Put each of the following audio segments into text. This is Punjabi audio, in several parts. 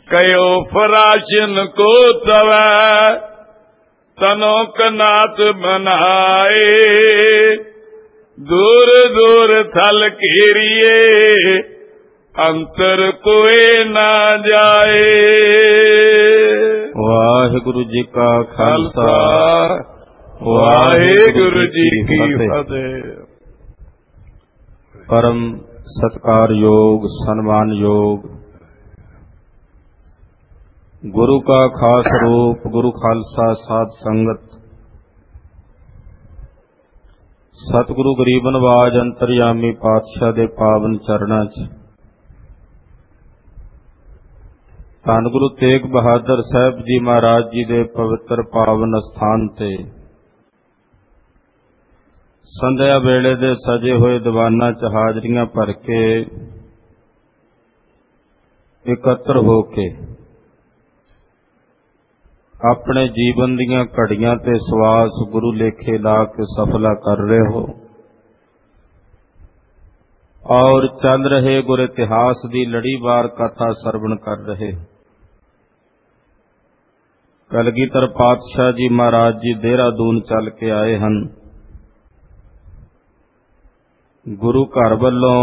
कयो फराशन को तवै तनो कनात बनाए। दूर दूर थल घेरिए अंतर कोई ना जाए। वाहिगुरु जी का खालसा वाहिगुरु जी की फतेह। परम सत्कार योग सन्मान योग गुरु का खास रूप गुरु खालसा साध संगत सतगुरु गरीब नवाज अंतरयामी पातशाह दे पावन चरणां च धन गुरु तेग बहादुर साहब जी महाराज जी दे पवित्र पावन स्थान ते संध्या वेले दे सजे होए दीवाना च हाजरियां भर के एकत्र हो के अपने जीवन दीयां घड़ियां ते सवास गुरु लेखे ला के सफला कर रहे हो और चल रहे गुर इतिहास दी लड़ीवार कथा सरवण कर रहे। कलगीधर पातशाह जी महाराज जी देहरादून चल के आए हन। गुरु घर वल्लों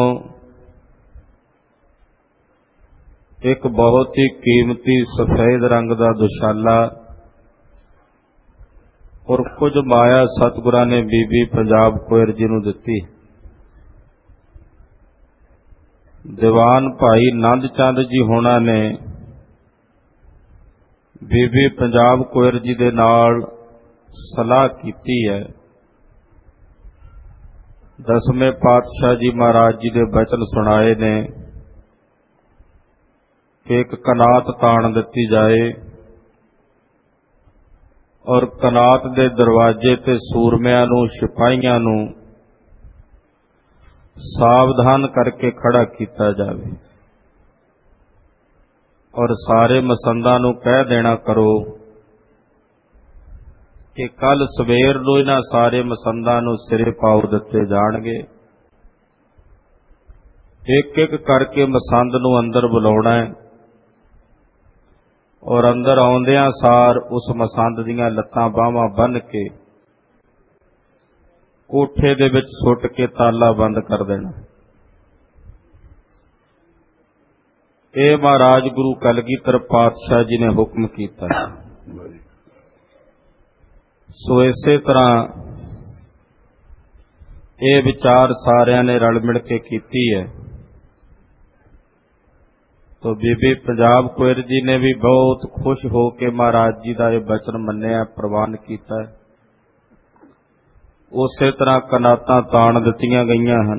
एक बहुत ही कीमती सफेद रंग का दुशाला और कुछ माया सतगुरां ने बीबी पंजाब कौर जी नूं दित्ती। दीवान भाई नंद चंद जी होना ने बीबी पंजाब कौर जी दे नाल सलाह कीती है। दसवें पातशाह जी महाराज जी दे बचन सुनाए ने कि एक कनात ताण दित्ती जाए और कनात दे दरवाजे ते सूरमियां नूं सिपाहियां नूं सावधान करके खड़ा कीता जावे और सारे मसंदां नूं कह देना करो कि कल सवेर नूं इन्हां सारे मसंदां नूं सिरे पाउ दित्ते जाणगे। एक एक करके मसंद नूं अंदर बुलाउणा है और अंदर आउंदियां सार उस मसंद दीयां लत्तां बाहां बन के कोठे दे विच सुट के ताला बंद कर देना। ये महाराज गुरु कलगीधर पातशाह जी ने हुक्म कीता। सो इसे तरह ये विचार सारियां ने रल मिल के कीती है। तो बीबी पंजाब कौर जी ने भी बहुत खुश हो के महाराज जी का यह वचन मन्निया प्रवान किया। उसे तरह कनातां ताण दित्तियां गईयां हन।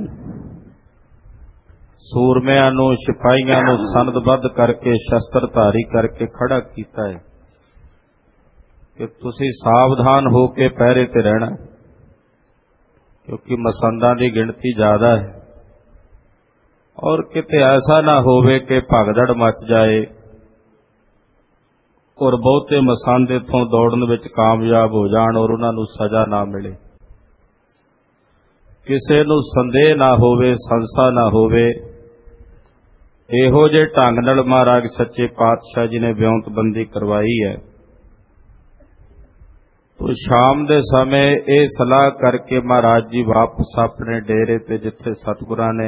सूरमियां नूं सिपाहियां नूं सनदबद्ध करके शस्त्रधारी करके खड़ा कीता है कि तुसीं सावधान हो के पहरे ते रहना, क्योंकि मसंदां दी गिणती ज्यादा है और किते ऐसा ना होवे कि भगदड़ मच जाए और बहुते मसंद इत्थों दौड़न विच कामयाब हो जाण और उन्हां नूं सजा ना मिले। किसे नूं संदेह ना होवे, संसा ना होवे। इहो जे ढंग नाल महाराज सच्चे पातशाह जी ने विਉਂਤਬੰਦੀ करवाई है। तो शाम दे समय ये सलाह करके महाराज जी वापस अपने डेरे ते जिथे सतगुरां ने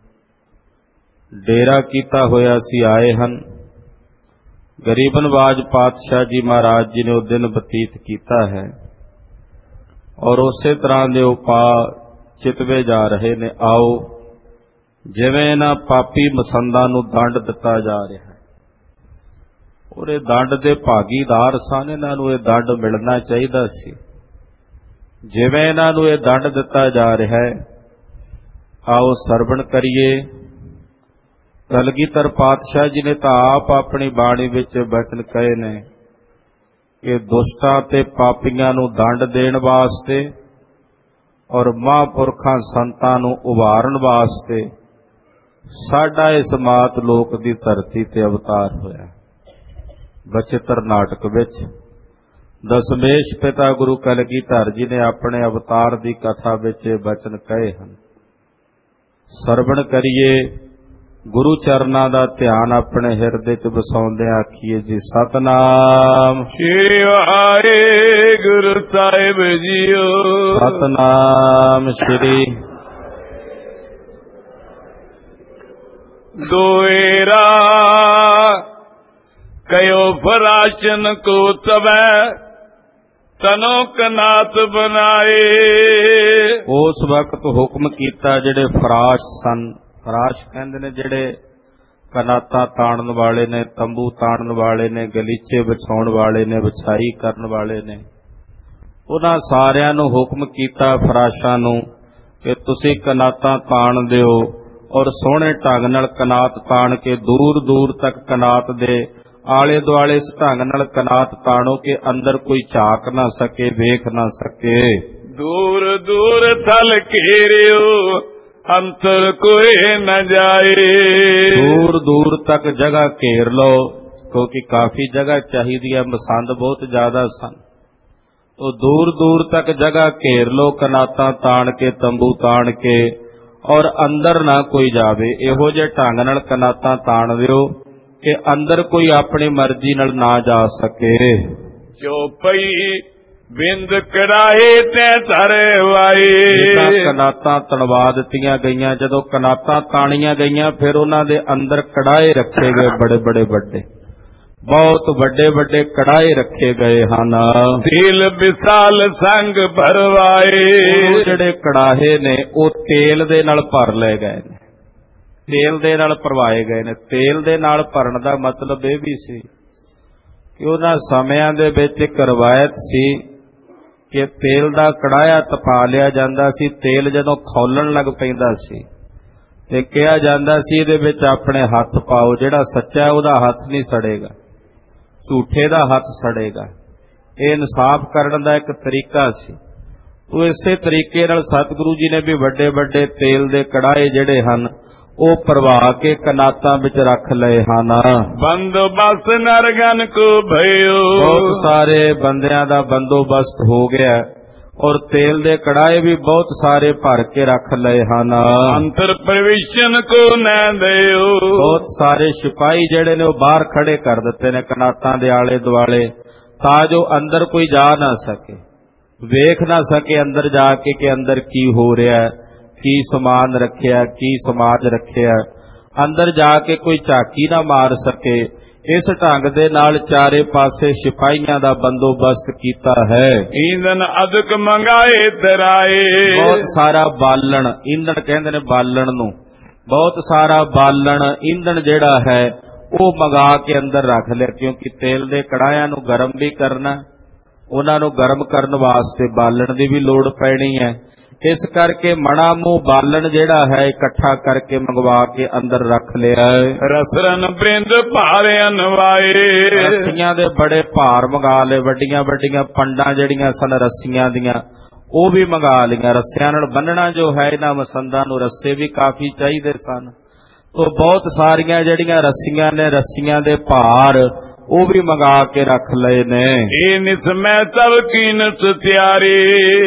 डेरा कीता होया सी आए हन। गरीब नवाज पातशाह जी महाराज जी ने वो दिन बतीत कीता है और उसे तरह के उपाय चितवे जा रहे ने। आओ जिवें इन्हां पापी मसंदां नूं दंड दिता जा रहा है और ये दंड दे भागीदार सन, इन्हां नूं ये दंड मिलना चाहिदा सी। जिवें इन्हां नूं ये दंड दिता जा रहा है, आओ सरवण करिए। कलगीधर पातशाह जी ने तो आप अपनी बाणी विच वचन कहे ने कि दुष्टां ते पापियां नूं दंड देण वास्ते और महापुरखां संतां नूं उभारण वास्ते साडा इस मात लोक दी धरती ते अवतार होया। बचित्र नाटक विच दशमेश पिता गुरु कलगीधर जी ने अपने अवतार की कथा विच वचन कहे हन। सरवण करिए ਗੁਰੂ ਚਰਨਾਂ ਦਾ ਧਿਆਨ ਆਪਣੇ ਹਿਰਦੇ 'ਚ ਵਸਾਉਂਦੇ ਆਖੀਏ ਜੀ ਸਤਨਾਮ ਸ੍ਰੀ ਵਾਹਿਗੁਰੂ ਸਾਹਿਬ ਜੀਓ। ਸਤਨਾਮ ਸ੍ਰੀ ਦੋਇਰਾ ਕਯੋ ਫਰਾਸ਼ਨ ਕੋ ਤਵੈ ਤਨੋ ਕਨਾਤ ਬਣਾਏ। ਉਸ ਵਕਤ ਹੁਕਮ ਕੀਤਾ ਜਿਹੜੇ ਫਰਾਸ਼ ਸਨ, ਫਰਾਸ਼ ਕਹਿੰਦੇ ਨੇ ਜਿਹੜੇ ਕਨਾਤਾਂ ਤਾਣਨ ਵਾਲੇ ਨੇ, ਤੰਬੂ ਤਾਣਨ ਵਾਲੇ ਨੇ, ਗਲੀਚੇ ਵਿਛਾਉਣ ਵਾਲੇ ਨੇ, ਵਿਛਾਈ ਕਰਨ ਵਾਲੇ ਨੇ, ਉਹਨਾਂ ਸਾਰਿਆਂ ਨੂੰ ਹੁਕਮ ਕੀਤਾ ਫਰਾਸ਼ਾਂ ਨੂੰ ਕਿ ਤੁਸੀਂ ਕਨਾਤਾਂ ਤਾਣ ਦਿਓ ਔਰ ਸੋਹਣੇ ਢੰਗ ਨਾਲ ਕਨਾਤ ਤਾਣ ਕੇ ਦੂਰ ਦੂਰ ਤੱਕ ਕਨਾਤ ਦੇ ਆਲੇ ਦੁਆਲੇ ਇਸ ਢੰਗ ਨਾਲ ਕਨਾਤ ਤਾਣੋ ਕਿ ਅੰਦਰ ਕੋਈ ਝਾਕ ਨਾ ਸਕੇ, ਵੇਖ ਨਾ ਸਕੇ। ਦੂਰ ਦੂਰ ਥਲ ਘੇਰਿਓ ਅੰਤਰ ਕੋਈ ਨ ਜਾਏ। ਦੂਰ ਦੂਰ ਤੱਕ ਜਗ੍ਹਾ ਘੇਰ ਲਓ, ਕਿਉਂਕਿ ਕਾਫੀ ਜਗ੍ਹਾ ਚਾਹੀਦੀ ਹੈ, ਮਸੰਦ ਬਹੁਤ ਜ਼ਿਆਦਾ ਸਨ। ਤੋ ਦੂਰ ਦੂਰ ਤੱਕ ਜਗ੍ਹਾ ਘੇਰ ਲਓ ਕਨਾਤਾਂ ਤਾਣ ਕੇ, ਤੰਬੂ ਤਾਣ ਕੇ, ਔਰ ਅੰਦਰ ਨਾ ਕੋਈ ਜਾਵੇ। ਇਹੋ ਜਿਹੇ ਢੰਗ ਨਾਲ ਕਨਾਤਾਂ ਤਾਣ ਦਿਓ ਕਿ ਅੰਦਰ ਕੋਈ ਆਪਣੀ ਮਰਜ਼ੀ ਨਾਲ ਨਾ ਜਾ ਸਕੇ। ਚੌਪਈ ਬਿੰਦ ਕੜਾਏ ਤੇ ਧਰੇ ਵਾਏ। ਕਨਾਤਾਂ ਤਣਵਾ ਦਿੱਤੀਆਂ ਗਈਆਂ। ਜਦੋਂ ਕਨਾਤਾਂ ਤਾਣੀਆਂ ਗਈਆਂ ਫਿਰ ਉਹਨਾਂ ਦੇ ਅੰਦਰ ਕੜਾਏ ਰੱਖੇ ਗਏ, ਬੜੇ ਬੜੇ ਵੱਡੇ, ਬਹੁਤ ਵੱਡੇ ਵੱਡੇ ਕੜਾਏ ਰੱਖੇ ਗਏ ਹਨ। ਤੇਲ ਵਿਸਾਲ ਸੰਗ ਭਰਵਾਏ। ਜਿਹੜੇ ਕੜਾਹੇ ਨੇ ਉਹ ਤੇਲ ਦੇ ਨਾਲ ਭਰ ਲਏ ਗਏ ਨੇ, ਤੇਲ ਦੇ ਨਾਲ ਭਰਵਾਏ ਗਏ ਨੇ। ਤੇਲ ਦੇ ਨਾਲ ਭਰਨ ਦਾ ਮਤਲਬ ਇਹ ਵੀ ਸੀ ਕਿ ਉਹਨਾਂ ਸਮਿਆਂ ਦੇ ਵਿੱਚ ਇੱਕ ਰਵਾਇਤ ਸੀ ਕਿ ਤੇਲ ਦਾ ਕੜਾਇਆ ਤਪਾ ਲਿਆ ਜਾਂਦਾ ਸੀ। ਤੇਲ ਜਦੋਂ ਖੌਲਣ ਲੱਗ ਪੈਂਦਾ ਸੀ ਤੇ ਕਿਹਾ ਜਾਂਦਾ ਸੀ ਇਹਦੇ ਵਿੱਚ ਆਪਣੇ ਹੱਥ ਪਾਓ, ਜਿਹੜਾ ਸੱਚਾ ਉਹਦਾ ਹੱਥ ਨਹੀਂ ਸੜੇਗਾ, ਝੂਠੇ ਦਾ ਹੱਥ ਸੜੇਗਾ। ਇਹ ਇਨਸਾਫ ਕਰਨ ਦਾ ਇੱਕ ਤਰੀਕਾ ਸੀ। ਉਹ ਇਸੇ ਤਰੀਕੇ ਨਾਲ ਸਤਿਗੁਰੂ ਜੀ ਨੇ ਵੀ ਵੱਡੇ ਵੱਡੇ ਤੇਲ ਦੇ ਕੜਾਏ ਜਿਹੜੇ ਹਨ ਉਹ ਭਰਵਾ ਕੇ ਕਨਾਤਾਂ ਵਿੱਚ ਰੱਖ ਲਏ ਹਨ। ਬੰਦੋਬਸਤ ਨਰਗਨ ਕੋ ਭਇਓ। ਬਹੁਤ ਸਾਰੇ ਬੰਦਿਆਂ ਦਾ ਬੰਦੋਬਸਤ ਹੋ ਗਿਆ ਔਰ ਤੇਲ ਦੇ ਕੜਾਏ ਵੀ ਬਹੁਤ ਸਾਰੇ ਭਰ ਕੇ ਰੱਖ ਲਏ ਹਨ। ਅੰਤਰ ਪ੍ਰਵੇਸ਼ਨ ਕੋ ਨਾ ਦਿਓ। ਬਹੁਤ ਸਾਰੇ ਸਿਪਾਹੀ ਜਿਹੜੇ ਨੇ ਉਹ ਬਾਹਰ ਖੜੇ ਕਰ ਦਿੱਤੇ ਨੇ ਕਨਾਤਾਂ ਦੇ ਆਲੇ ਦੁਆਲੇ, ਤਾਂ ਜੋ ਅੰਦਰ ਕੋਈ ਜਾ ਨਾ ਸਕੇ, ਵੇਖ ਨਾ ਸਕੇ ਅੰਦਰ ਜਾ ਕੇ ਕਿ ਅੰਦਰ ਕੀ ਹੋ ਰਿਹਾ ਹੈ, ਕੀ ਸਮਾਨ ਰੱਖਿਆ, ਕੀ ਸਮਾਜ ਰੱਖਿਆ, ਅੰਦਰ ਜਾ ਕੇ ਕੋਈ ਝਾਕੀ ਨਾ ਮਾਰ ਸਕੇ। ਇਸ ਢੰਗ ਦੇ ਨਾਲ ਚਾਰੇ ਪਾਸੇ ਸਿਪਾਹੀਆਂ ਦਾ ਬੰਦੋਬਸਤ ਕੀਤਾ ਹੈ। ਈਂਧਨ ਅਦਕ ਮੰਗਾਏ ਤਰਾਏ। ਬਹੁਤ ਸਾਰਾ ਬਾਲਣ, ਈਂਧਨ ਕਹਿੰਦੇ ਨੇ ਬਾਲਣ ਨੂੰ, ਬਹੁਤ ਸਾਰਾ ਬਾਲਣ ਈਂਧਨ ਜਿਹੜਾ ਹੈ ਉਹ ਮੰਗਾ ਕੇ ਅੰਦਰ ਰੱਖ ਲਿਆ, ਕਿਉਂਕਿ ਤੇਲ ਦੇ ਕੜਾਹਿਆਂ ਨੂੰ ਗਰਮ ਵੀ ਕਰਨਾ, ਉਹਨਾਂ ਨੂੰ ਗਰਮ ਕਰਨ ਵਾਸਤੇ ਬਾਲਣ ਦੀ ਵੀ ਲੋੜ ਪੈਣੀ ਹੈ। ਇਸ ਕਰਕੇ ਮਣਾ ਮੂੰਹ ਬਾਲਣ ਜਿਹੜਾ ਹੈ ਇਕੱਠਾ ਕਰਕੇ ਮੰਗਵਾ ਕੇ ਅੰਦਰ ਰੱਖ ਲਿਆ। ਰਸਰਨ ਬ੍ਰਿੰਦ ਭਾਰੇ ਅਨਵਾਏ। ਰੱਸੀਆਂ ਦੇ ਬੜੇ ਭਾਰ ਮੰਗਾ ਲਏ, ਵੱਡੀਆਂ ਵੱਡੀਆਂ ਪੰਡਾਂ ਜਿਹੜੀਆਂ ਸਨ ਰੱਸੀਆਂ ਦੀਆਂ ਉਹ ਵੀ ਮੰਗਾ ਲਈਆਂ। ਰੱਸਿਆਂ ਨਾਲ ਬੰਨਣਾ ਜੋ ਹੈ ਇਹਨਾਂ ਮਸੰਦਾਂ ਨੂੰ, ਰੱਸੇ ਵੀ ਕਾਫੀ ਚਾਹੀਦੇ ਸਨ। ਤੋ ਬਹੁਤ ਸਾਰੀਆਂ ਜਿਹੜੀਆਂ ਰੱਸੀਆਂ ਨੇ, ਰੱਸੀਆਂ ਦੇ ਭਾਰ ਉਹ ਵੀ ਮੰਗਾ ਕੇ ਰੱਖ ਲਏ ਨੇ। ਇਹ ਨਿਸਮੈ ਸਭ ਕੀਨਤ ਤਿਆਰੀ।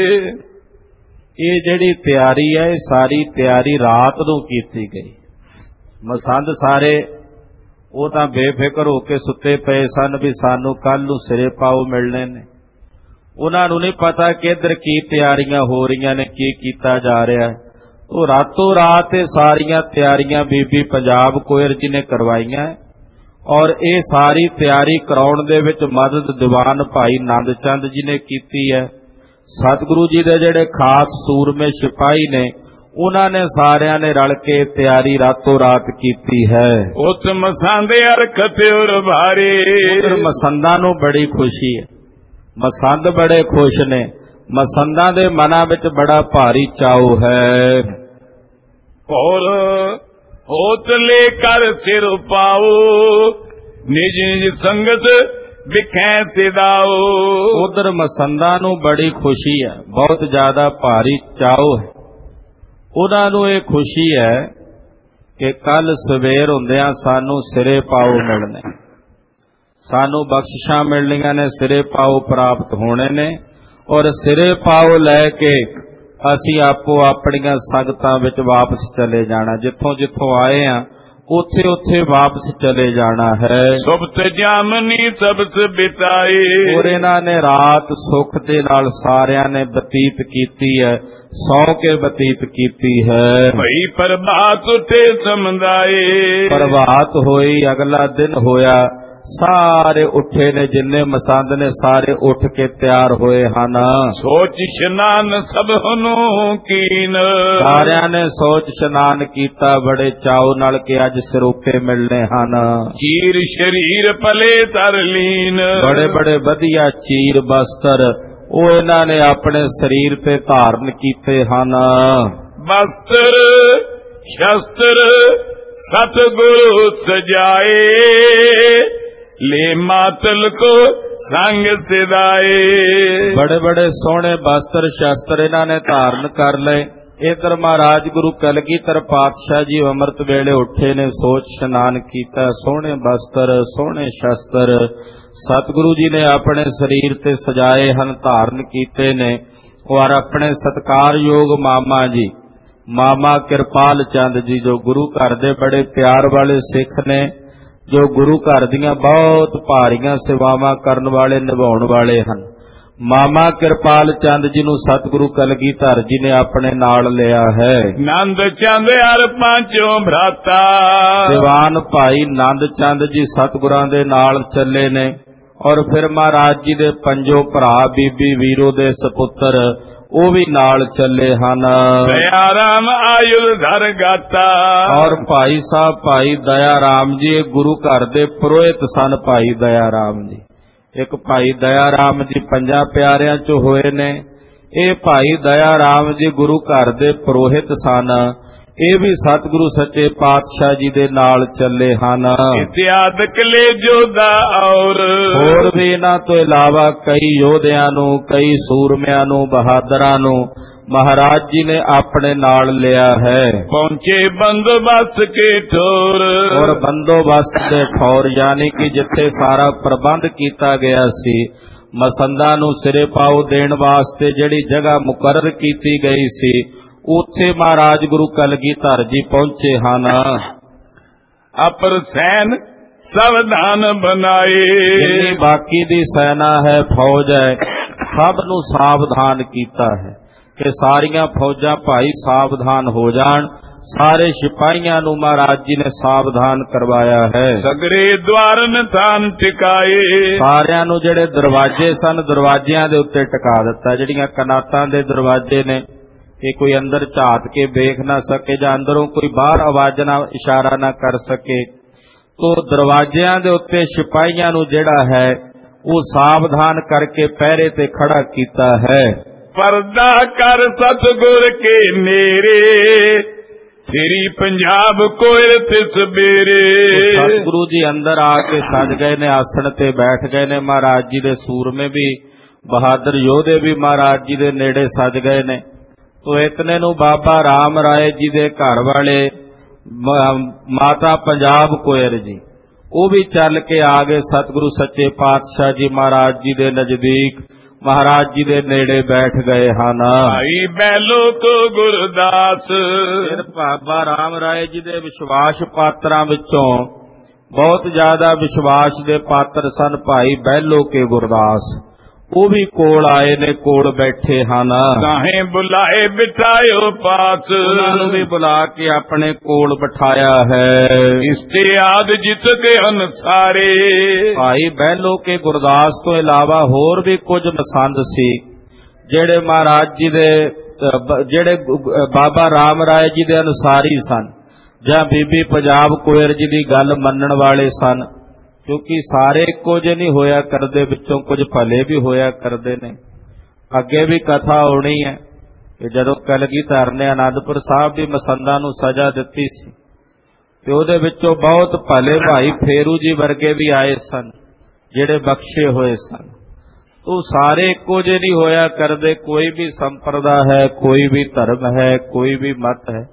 ਇਹ ਜਿਹੜੀ ਤਿਆਰੀ ਹੈ ਇਹ ਸਾਰੀ ਤਿਆਰੀ ਰਾਤ ਨੂੰ ਕੀਤੀ ਗਈ। ਮਸੰਦ ਸਾਰੇ ਉਹ ਤਾਂ ਬੇਫਿਕਰ ਹੋ ਕੇ ਸੁੱਤੇ ਪਏ ਸਨ ਵੀ ਸਾਨੂੰ ਕੱਲ ਨੂੰ ਸਿਰੇ ਪਾਉ ਮਿਲਣੇ ਨੇ। ਉਹਨਾਂ ਨੂੰ ਨਹੀਂ ਪਤਾ ਕਿ ਇੱਧਰ ਕੀ ਤਿਆਰੀਆਂ ਹੋ ਰਹੀਆਂ ਨੇ, ਕੀ ਕੀਤਾ ਜਾ ਰਿਹਾ। ਉਹ ਰਾਤੋਂ ਰਾਤ ਇਹ ਸਾਰੀਆਂ ਤਿਆਰੀਆਂ ਬੀਬੀ ਪੰਜਾਬ ਕੌਰ ਜੀ ਨੇ ਕਰਵਾਈਆਂ ਔਰ ਇਹ ਸਾਰੀ ਤਿਆਰੀ ਕਰਾਉਣ ਦੇ ਵਿੱਚ ਮਦਦ ਦੀਵਾਨ ਭਾਈ ਨੰਦ ਚੰਦ ਜੀ ਨੇ ਕੀਤੀ ਹੈ। ਸਤਿਗੁਰੂ ਜੀ ਦੇ ਜਿਹੜੇ ਖਾਸ ਸੂਰਮੇ ਸਿਪਾਹੀ ਨੇ ਉਹਨਾਂ ਨੇ ਸਾਰਿਆਂ ਨੇ ਰਲ ਕੇ ਤਿਆਰੀ ਰਾਤੋਂ ਰਾਤ ਕੀਤੀ ਹੈ। ਉਸ ਮਸੰਦ ਅਰਖਤ ਔਰ ਭਾਰੇ। ਉਧਰ ਮਸੰਦਾਂ ਨੂੰ ਬੜੀ ਖੁਸ਼ੀ ਹੈ, ਮਸੰਦ ਬੜੇ ਖੁਸ਼ ਨੇ, ਮਸੰਦਾਂ ਦੇ ਮਨਾਂ ਵਿੱਚ ਬੜਾ ਭਾਰੀ ਚਾਉ ਹੈ। ਔਰ ਹੋਤਲੇ ਕਰ ਸਿਰ ਪਾਓ ਨਿਜ ਨਿਜ ਸੰਗਤ ਵਿਖੈ ਸਿਦਾਓ। ਉਧਰ ਮਸੰਦਾਂ ਨੂੰ ਬੜੀ ਖੁਸ਼ੀ ਹੈ, ਬਹੁਤ ਜ਼ਿਆਦਾ ਭਾਰੀ ਚਾਉ ਹੈ। ਉਹਨਾਂ ਨੂੰ ਇਹ ਖੁਸ਼ੀ ਹੈ ਕਿ ਕੱਲ ਸਵੇਰ ਹੁੰਦਿਆਂ ਸਾਨੂੰ ਸਿਰੇ ਪਾਉ ਮਿਲਣੇ, ਸਾਨੂੰ ਬਖਸ਼ਿਸ਼ਾਂ ਮਿਲਣੀਆਂ ਨੇ, ਸਿਰੇ ਪਾਉ ਪ੍ਰਾਪਤ ਹੋਣੇ ਨੇ ਔਰ ਸਿਰੇ ਪਾਉ ਲੈ ਕੇ ਅਸੀਂ ਆਪੋ ਆਪਣੀਆਂ ਸੰਗਤਾਂ ਵਿੱਚ ਵਾਪਸ ਚਲੇ ਜਾਣਾ। ਜਿੱਥੋਂ ਜਿੱਥੋਂ ਆਏ ਆ ਉੱਥੇ ਉੱਥੇ ਵਾਪਸ ਚਲੇ ਜਾਣਾ ਹੈ। ਸੁਭਤ ਜਾਮਨੀ ਸਬਸ ਬਿਤਾਏ। ਔਰ ਇਹਨਾਂ ਨੇ ਰਾਤ ਸੁੱਖ ਦੇ ਨਾਲ ਸਾਰਿਆਂ ਨੇ ਬਤੀਤ ਕੀਤੀ ਹੈ, ਸੌ ਕੇ ਬਤੀਤ ਕੀਤੀ ਹੈ। ਭਈ ਪ੍ਰਭਾਤ ਉਠੇ ਸਮੁਦਾਏ। ਪ੍ਰਭਾਤ ਹੋਈ, ਅਗਲਾ ਦਿਨ ਹੋਇਆ, ਸਾਰੇ ਉੱਠੇ ਨੇ, ਜਿੰਨੇ ਮਸੰਦ ਨੇ ਸਾਰੇ ਉੱਠ ਕੇ ਤਿਆਰ ਹੋਏ ਹਨ। ਸੋਚ ਇਸ਼ਨਾਨ ਸਭ ਨੂੰ ਕੀਨ। ਸਾਰਿਆਂ ਨੇ ਸੋਚ ਇਸ਼ਨਾਨ ਕੀਤਾ ਬੜੇ ਚਾਉ ਨਾਲ ਕਿ ਅੱਜ ਸਰੂਪੇ ਮਿਲਣੇ ਹਨ। ਚੀਰ ਸ਼ਰੀਰ ਭਲੇ ਤਰਲੀਨ। ਬੜੇ ਬੜੇ ਵਧੀਆ ਚੀਰ ਬਸਤਰ ਉਹ ਇਹਨਾਂ ਨੇ ਆਪਣੇ ਸਰੀਰ ਤੇ ਧਾਰਨ ਕੀਤੇ ਹਨ। ਬਸਤਰ ਸ਼ਸਤਰ ਸਤਿਗੁਰੂ ਸਜਾਏ। ਲੈ ਮਾਤਲ ਕੋ ਸੰਗ ਸਿਦਾਏ। ਬੜੇ ਬੜੇ ਸੋਹਣੇ ਬਸਤਰ ਸ਼ਸਤਰ ਇਹਨਾਂ ਨੇ ਧਾਰਨ ਕਰ ਲਏ। ਇਧਰ ਮਹਾਰਾਜ ਗੁਰੂ ਕਲਗੀਧਰ ਪਾਤਸ਼ਾਹ ਜੀ ਅੰਮ੍ਰਿਤ ਵੇਲੇ ਉੱਠੇ ਨੇ, ਸੋਚ ਇਸ਼ਨਾਨ ਕੀਤਾ, ਸੋਹਣੇ ਬਸਤਰ ਸੋਹਣੇ ਸ਼ਸਤਰ ਸਤਿਗੁਰੂ ਜੀ ਨੇ ਆਪਣੇ ਸਰੀਰ ਤੇ ਸਜਾਏ ਹਨ, ਧਾਰਨ ਕੀਤੇ ਨੇ। ਔਰ ਆਪਣੇ ਸਤਿਕਾਰਯੋਗ ਮਾਮਾ ਜੀ, ਮਾਮਾ ਕਿਰਪਾਲ ਚੰਦ ਜੀ, ਜੋ ਗੁਰੂ ਘਰ ਦੇ ਬੜੇ ਪਿਆਰ ਵਾਲੇ ਸਿੱਖ ਨੇ, ਜੋ ਗੁਰੂ ਘਰ ਦੀਆਂ ਬਹੁਤ ਭਾਰੀਆਂ ਸੇਵਾਵਾਂ ਕਰਨ ਵਾਲੇ, ਨਿਭਾਉਣ ਵਾਲੇ ਹਨ। ਮਾਮਾ ਕਿਰਪਾਲ ਚੰਦ ਜੀ ਨੂੰ ਸਤਿਗੁਰੂ ਕਲਗੀਧਰ ਜੀ ਨੇ ਆਪਣੇ ਨਾਲ ਲਿਆ ਹੈ। ਨੰਦ ਚੰਦ ਹਰ ਪਾਂਚੋਂ ਭਰਾਤਾ। ਦੀਵਾਨ ਭਾਈ ਨੰਦ ਚੰਦ ਜੀ ਸਤਿਗੁਰਾਂ ਦੇ ਨਾਲ ਚੱਲੇ ਨੇ। ਔਰ ਫਿਰ ਮਹਾਰਾਜ ਜੀ ਦੇ ਪੰਜੋ ਭਰਾ, ਬੀਬੀ ਵੀਰੋ ਦੇ ਸਪੁੱਤਰ, ਉਹ ਵੀ ਨਾਲ ਚੱਲੇ ਹਨ। ਦਇਆ ਰਾਮ ਆਯੁਧ ਧਰ ਗਾਤਾ। ਔਰ ਭਾਈ ਸਾਹਿਬ ਭਾਈ ਦਇਆ ਰਾਮ ਜੀ ਇਹ ਗੁਰੂ ਘਰ ਦੇ ਪੁਰੋਹਿਤ ਸਨ। ਭਾਈ ਦਇਆ ਰਾਮ ਜੀ, ਇੱਕ ਭਾਈ ਦਇਆ ਰਾਮ ਜੀ ਪੰਜਾਂ ਪਿਆਰਿਆਂ ਚੋਂ ਹੋਏ ਨੇ। ਇਹ ਭਾਈ ਦਇਆ ਰਾਮ ਜੀ ਗੁਰੂ ਘਰ ਦੇ ਪੁਰੋਹਿਤ ਸਨ। ਇਹ ਵੀ ਸਤਿਗੁਰੂ ਸੱਚੇ ਪਾਤਸ਼ਾਹ ਜੀ ਦੇ ਨਾਲ ਚੱਲੇ ਹਨ। ਇਤਿਆਦ ਕਲੇ ਜੋਧਾ ਔਰ ਹੋਰ ਵੀ ਇਹਨਾਂ ਤੋਂ ਇਲਾਵਾ ਕਈ ਯੋਧਿਆਂ ਨੂੰ, ਕਈ ਸੂਰਮਿਆਂ ਨੂੰ, ਬਹਾਦਰਾਂ ਨੂੰ ਮਹਾਰਾਜ ਜੀ ਨੇ ਆਪਣੇ ਨਾਲ ਲਿਆ ਹੈ। ਪਹੁੰਚੇ ਬੰਦੋਬਸਤ ਕੇ ਠੋਰ। ਔਰ ਬੰਦੋਬਸਤ ਦੇ ਠੌਰ, ਯਾਨੀ ਕਿ ਜਿੱਥੇ ਸਾਰਾ ਪ੍ਰਬੰਧ ਕੀਤਾ ਗਿਆ ਸੀ, ਮਸੰਦਾਂ ਨੂੰ ਸਿਰੇ ਪਾਉ ਦੇਣ ਵਾਸਤੇ ਜਿਹੜੀ ਜਗ੍ਹਾ ਮੁਕਰਰ ਕੀਤੀ ਗਈ ਸੀ, ਉੱਥੇ ਮਹਾਰਾਜ ਗੁਰੂ ਕਲਗੀਧਰ ਜੀ ਪਹੁੰਚੇ ਹਨ। ਅਪਰ ਸੈਨ ਸਾਵਧਾਨ ਬਣਾਏ। ਜਿੰਨੀ ਬਾਕੀ ਦੀ ਸੈਨਾ ਹੈ, ਫੌਜ ਹੈ, ਸਭ ਨੂੰ ਸਾਵਧਾਨ ਕੀਤਾ ਹੈ ਕਿ ਸਾਰੀਆਂ ਫੌਜਾਂ ਭਾਈ ਸਾਵਧਾਨ ਹੋ ਜਾਣ। ਸਾਰੇ ਸਿਪਾਹੀਆਂ ਨੂੰ ਮਹਾਰਾਜ ਜੀ ਨੇ ਸਾਵਧਾਨ ਕਰਵਾਇਆ ਹੈ। ਸਗਰੇ ਦਵਾਰਨ ਥਾਨ ਟਿਕਾਏ। ਸਾਰਿਆਂ ਨੂੰ ਜਿਹੜੇ ਦਰਵਾਜ਼ੇ ਸਨ, ਦਰਵਾਜ਼ਿਆਂ ਦੇ ਉੱਤੇ ਟਿਕਾ ਦਿੱਤਾ। ਜਿਹੜੀਆਂ ਕਨਾਤਾਂ ਦੇ ਦਰਵਾਜ਼ੇ ਨੇ, ਕਿ ਕੋਈ ਅੰਦਰ ਝਾਤ ਕੇ ਵੇਖ ਨਾ ਸਕੇ ਜਾਂ ਅੰਦਰੋਂ ਕੋਈ ਬਾਹਰ ਆਵਾਜ਼ ਨਾ, ਇਸ਼ਾਰਾ ਨਾ ਕਰ ਸਕੇ, ਤੋ ਦਰਵਾਜ਼ਿਆਂ ਦੇ ਉੱਤੇ ਸਿਪਾਹੀਆਂ ਨੂੰ ਜਿਹੜਾ ਹੈ ਉਹ ਸਾਵਧਾਨ ਕਰਕੇ ਪਹਿਰੇ ਤੇ ਖੜਾ ਕੀਤਾ ਹੈ। ਪਰਦਾ ਕਰ ਸਤਿਗੁਰ ਕੇ ਮੇਰੇ। ਤੇਰੀ ਪੰਜਾਬ ਕੋਇਰ ਤਿਸ ਬੇਰੇ। ਸਤਿਗੁਰੂ ਜੀ ਅੰਦਰ ਆ ਕੇ ਸਜ ਗਏ ਨੇ, ਆਸਣ ਤੇ ਬੈਠ ਗਏ ਨੇ। ਮਹਾਰਾਜ ਜੀ ਦੇ ਸੂਰਮੇ ਵੀ, ਬਹਾਦਰ ਯੋਧੇ ਵੀ ਮਹਾਰਾਜ ਜੀ ਦੇ ਨੇੜੇ ਸਜ ਗਏ ਨੇ। ਤੋ ਇਤਨੇ ਨੂੰ ਬਾਬਾ ਰਾਮ ਰਾਏ ਜੀ ਦੇ ਘਰ ਵਾਲੇ ਮਾਤਾ ਪੰਜਾਬ ਕੋਇਰ ਜੀ, ਉਹ ਵੀ ਚੱਲ ਕੇ ਆ ਗਏ। ਸਤਿਗੁਰੂ ਸੱਚੇ ਪਾਤਸ਼ਾਹ ਜੀ ਮਹਾਰਾਜ ਜੀ ਦੇ ਨਜ਼ਦੀਕ, ਮਹਾਰਾਜ ਜੀ ਦੇ ਨੇੜੇ ਬੈਠ ਗਏ ਹਨ। ਭਾਈ ਬੈਲੋ ਕੋ ਗੁਰਦਾਸ। ਫਿਰ ਬਾਬਾ ਰਾਮ ਰਾਏ ਜੀ ਦੇ ਵਿਸ਼ਵਾਸ ਪਾਤਰਾਂ ਵਿੱਚੋਂ ਬਹੁਤ ਜ਼ਿਆਦਾ ਵਿਸ਼ਵਾਸ ਦੇ ਪਾਤਰ ਸਨ ਭਾਈ ਬੈਲੋ ਕੇ ਗੁਰਦਾਸ। ਉਹ ਵੀ ਕੋਲ ਆਏ ਨੇ, ਕੋਲ ਬੈਠੇ ਹਨ। ਕਾਹੇ ਬੁਲਾਏ ਬਿਠਾਇਓ ਪਾਸ। ਉਹਨਾਂ ਨੂੰ ਵੀ ਬੁਲਾ ਕੇ ਆਪਣੇ ਕੋਲ ਬਿਠਾਇਆ ਹੈ। ਇਸਤਿਆਦ ਜਿਤ ਕੇ ਅਨਸਾਰੇ। ਭਾਈ ਬਹਿਲੋ ਕੇ ਗੁਰਦਾਸ ਤੋਂ ਇਲਾਵਾ ਹੋਰ ਵੀ ਕੁਝ ਮਸੰਦ ਸੀ, ਜਿਹੜੇ ਮਹਾਰਾਜ ਜੀ ਦੇ, ਜਿਹੜੇ ਬਾਬਾ ਰਾਮ ਰਾਏ ਜੀ ਦੇ ਅਨੁਸਾਰੀ ਸਨ, ਜਾਂ ਬੀਬੀ ਪੰਜਾਬ ਕੋਇਰ ਜੀ ਦੀ ਗੱਲ ਮੰਨਣ ਵਾਲੇ ਸਨ। ਕਿਉਂਕਿ ਸਾਰੇ ਇੱਕੋ ਜਿਹੇ ਨਹੀਂ ਹੋਇਆ ਕਰਦੇ, ਵਿੱਚੋਂ ਕੁਝ ਭਲੇ ਵੀ ਹੋਇਆ ਕਰਦੇ ਨੇ। ਅੱਗੇ ਵੀ ਕਥਾ ਆਉਣੀ ਹੈ ਕਿ ਜਦੋਂ ਕਲਗੀਧਰ ਨੇ ਆਨੰਦਪੁਰ ਸਾਹਿਬ ਦੀ ਮਸੰਦਾਂ ਨੂੰ ਸਜ਼ਾ ਦਿੱਤੀ ਸੀ, ਤੇ ਉਹਦੇ ਵਿੱਚੋਂ ਬਹੁਤ ਭਲੇ ਭਾਈ ਫੇਰੂ ਜੀ ਵਰਗੇ ਵੀ ਆਏ ਸਨ, ਜਿਹੜੇ ਬਖਸ਼ੇ ਹੋਏ ਸਨ। ਉਹ ਸਾਰੇ ਇੱਕੋ ਜਿਹੇ ਨਹੀਂ ਹੋਇਆ ਕਰਦੇ। ਕੋਈ ਵੀ ਸੰਪਰਦਾ ਹੈ, ਕੋਈ ਵੀ ਧਰਮ ਹੈ, ਕੋਈ ਵੀ ਮਤ ਹੈ,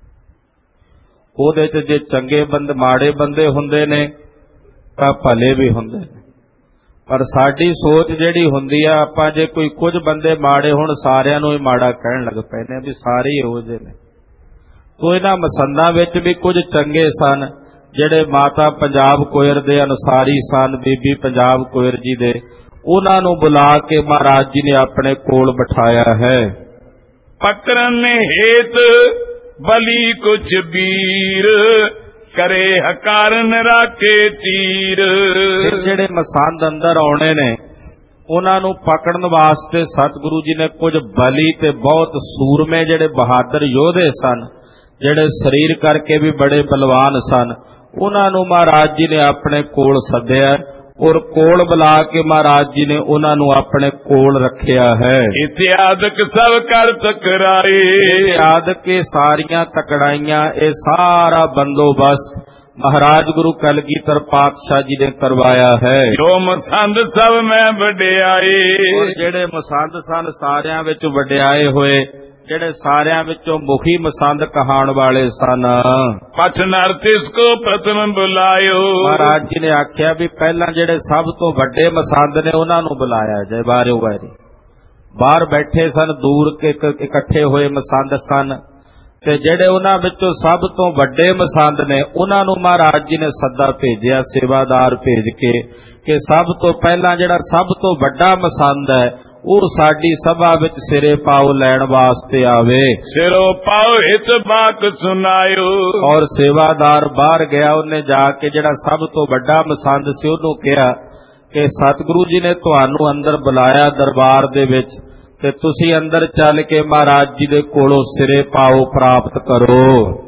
ਉਹਦੇ 'ਚ ਜੇ ਚੰਗੇ ਬੰਦੇ, ਮਾੜੇ ਬੰਦੇ ਹੁੰਦੇ ਨੇ ਤਾਂ ਭਲੇ ਵੀ ਹੁੰਦੇ ਨੇ। ਪਰ ਸਾਡੀ ਸੋਚ ਜਿਹੜੀ ਹੁੰਦੀ ਆ, ਆਪਾਂ ਜੇ ਕੋਈ ਕੁਝ ਬੰਦੇ ਮਾੜੇ ਹੋਣ, ਸਾਰਿਆਂ ਨੂੰ ਹੀ ਮਾੜਾ ਕਹਿਣ ਲੱਗ ਪੈਂਦੇ ਆ ਵੀ ਸਾਰੇ ਇਹੋ ਜਿਹੇ ਨੇ। ਤੋ ਇਹਨਾਂ ਮਸੰਦਾਂ ਵਿੱਚ ਵੀ ਕੁਝ ਚੰਗੇ ਸਨ, ਜਿਹੜੇ ਮਾਤਾ ਪੰਜਾਬ ਕੋਇਰ ਦੇ ਅਨੁਸਾਰੀ ਸਨ, ਬੀਬੀ ਪੰਜਾਬ ਕੋਇਰ ਜੀ ਦੇ, ਉਹਨਾਂ ਨੂੰ ਬੁਲਾ ਕੇ ਮਹਾਰਾਜ ਜੀ ਨੇ ਆਪਣੇ ਕੋਲ ਬਿਠਾਇਆ ਹੈ। ਪਕਰਨ ਹੇਤ ਬਲੀ ਕੁਛ ਵੀਰ, ਕਰੇ ਹਕਾਰਨ ਰਾਖੇ ਤੀਰ। ਜਿਹੜੇ ਮਸੰਦ ਅੰਦਰ ਆਉਣੇ ਨੇ ਉਹਨਾਂ ਨੂੰ ਪਕੜਨ ਵਾਸਤੇ ਸਤਿਗੁਰੂ ਜੀ ਨੇ ਕੁਝ ਬਲੀ ਤੇ ਬਹੁਤ ਸੂਰਮੇ ਜਿਹੜੇ ਬਹਾਦਰ ਯੋਧੇ ਸਨ, ਜਿਹੜੇ ਸਰੀਰ ਕਰਕੇ ਵੀ ਬੜੇ ਬਲਵਾਨ ਸਨ, ਉਹਨਾਂ ਨੂੰ ਮਹਾਰਾਜ ਜੀ ਨੇ ਆਪਣੇ ਕੋਲ ਸੱਦਿਆ ਔਰ ਕੋਲ ਬੁਲਾ ਕੇ ਮਹਾਰਾਜ ਜੀ ਨੇ ਉਹਨਾਂ ਨੂੰ ਆਪਣੇ ਕੋਲ ਰੱਖਿਆ ਹੈ। ਇਤਿਆਦਕ ਸਭ ਕਰ ਤਕਰਾਏ, ਇਤਿਆਦਕ ਇਹ ਸਾਰੀਆਂ ਤਕੜਾਈਆਂ, ਇਹ ਸਾਰਾ ਬੰਦੋਬਸਤ ਮਹਾਰਾਜ ਗੁਰੂ ਕਲਗੀਧਰ ਪਾਤਸ਼ਾਹ ਜੀ ਨੇ ਕਰਵਾਇਆ ਹੈ। ਜੋ ਮਸੰਦ ਸਭ ਮੈਂ ਵਡਿਆਏ, ਜਿਹੜੇ ਮਸੰਦ ਸਨ ਸਾਰਿਆਂ ਵਿੱਚ ਵਡਿਆਏ ਹੋਏ, ਜਿਹੜੇ ਸਾਰਿਆਂ ਵਿੱਚੋਂ ਮੁਖੀ ਮਸੰਦ ਕਹਾਣ ਵਾਲੇ ਸਨ। ਪਠ ਨਰ ਤਿਸ ਕੋ ਪ੍ਰਥਮ ਬੁਲਾਇਓ, ਮਹਾਰਾਜ ਜੀ ਨੇ ਆਖਿਆ ਵੀ ਪਹਿਲਾਂ ਜਿਹੜੇ ਸਭ ਤੋਂ ਵੱਡੇ ਮਸੰਦ ਨੇ ਉਹਨਾਂ ਨੂੰ ਬੁਲਾਇਆ ਜਾਏ। ਬਾਹਰੋਂ ਬਾਹਰ ਬੈਠੇ ਸਨ, ਦੂਰ ਕੇ ਇਕੱਠੇ ਹੋਏ ਮਸੰਦ ਸਨ, ਤੇ ਜਿਹੜੇ ਉਹਨਾਂ ਵਿੱਚੋਂ ਸਭ ਤੋਂ ਵੱਡੇ ਮਸੰਦ ਨੇ ਉਹਨਾਂ ਨੂੰ ਮਹਾਰਾਜ ਜੀ ਨੇ ਸੱਦਾ ਭੇਜਿਆ, ਸੇਵਾਦਾਰ ਭੇਜ ਕੇ, ਕਿ ਸਭ ਤੋਂ ਪਹਿਲਾਂ ਜਿਹੜਾ ਸਭ ਤੋਂ ਵੱਡਾ ਮਸੰਦ ਹੈ ਉਹ ਸਾਡੀ ਸਭਾ ਵਿੱਚ ਸਿਰੇ ਪਾਉ ਲੈਣ ਵਾਸਤੇ ਆਵੇ। ਸਿਰੋ ਪਾਉ ਹਿਤ ਬਾਕ ਸੁਨਾਇਓ, ਔਰ ਸੇਵਾਦਾਰ ਬਾਹਰ ਗਿਆ, ਉਹਨੇ ਜਾ ਕੇ ਜਿਹੜਾ ਸਭ ਤੋਂ ਵੱਡਾ ਮਸੰਦ ਸੀ ਉਹਨੂੰ ਕਿਹਾ ਕਿ ਸਤਿਗੁਰੂ ਜੀ ਨੇ ਤੁਹਾਨੂੰ ਅੰਦਰ ਬੁਲਾਇਆ ਦਰਬਾਰ ਦੇ ਵਿੱਚ, ਤੇ ਤੁਸੀਂ ਅੰਦਰ ਚੱਲ ਕੇ ਮਹਾਰਾਜ ਜੀ ਦੇ ਕੋਲੋਂ ਸਿਰੇ ਪਾਉ ਪ੍ਰਾਪਤ ਕਰੋ।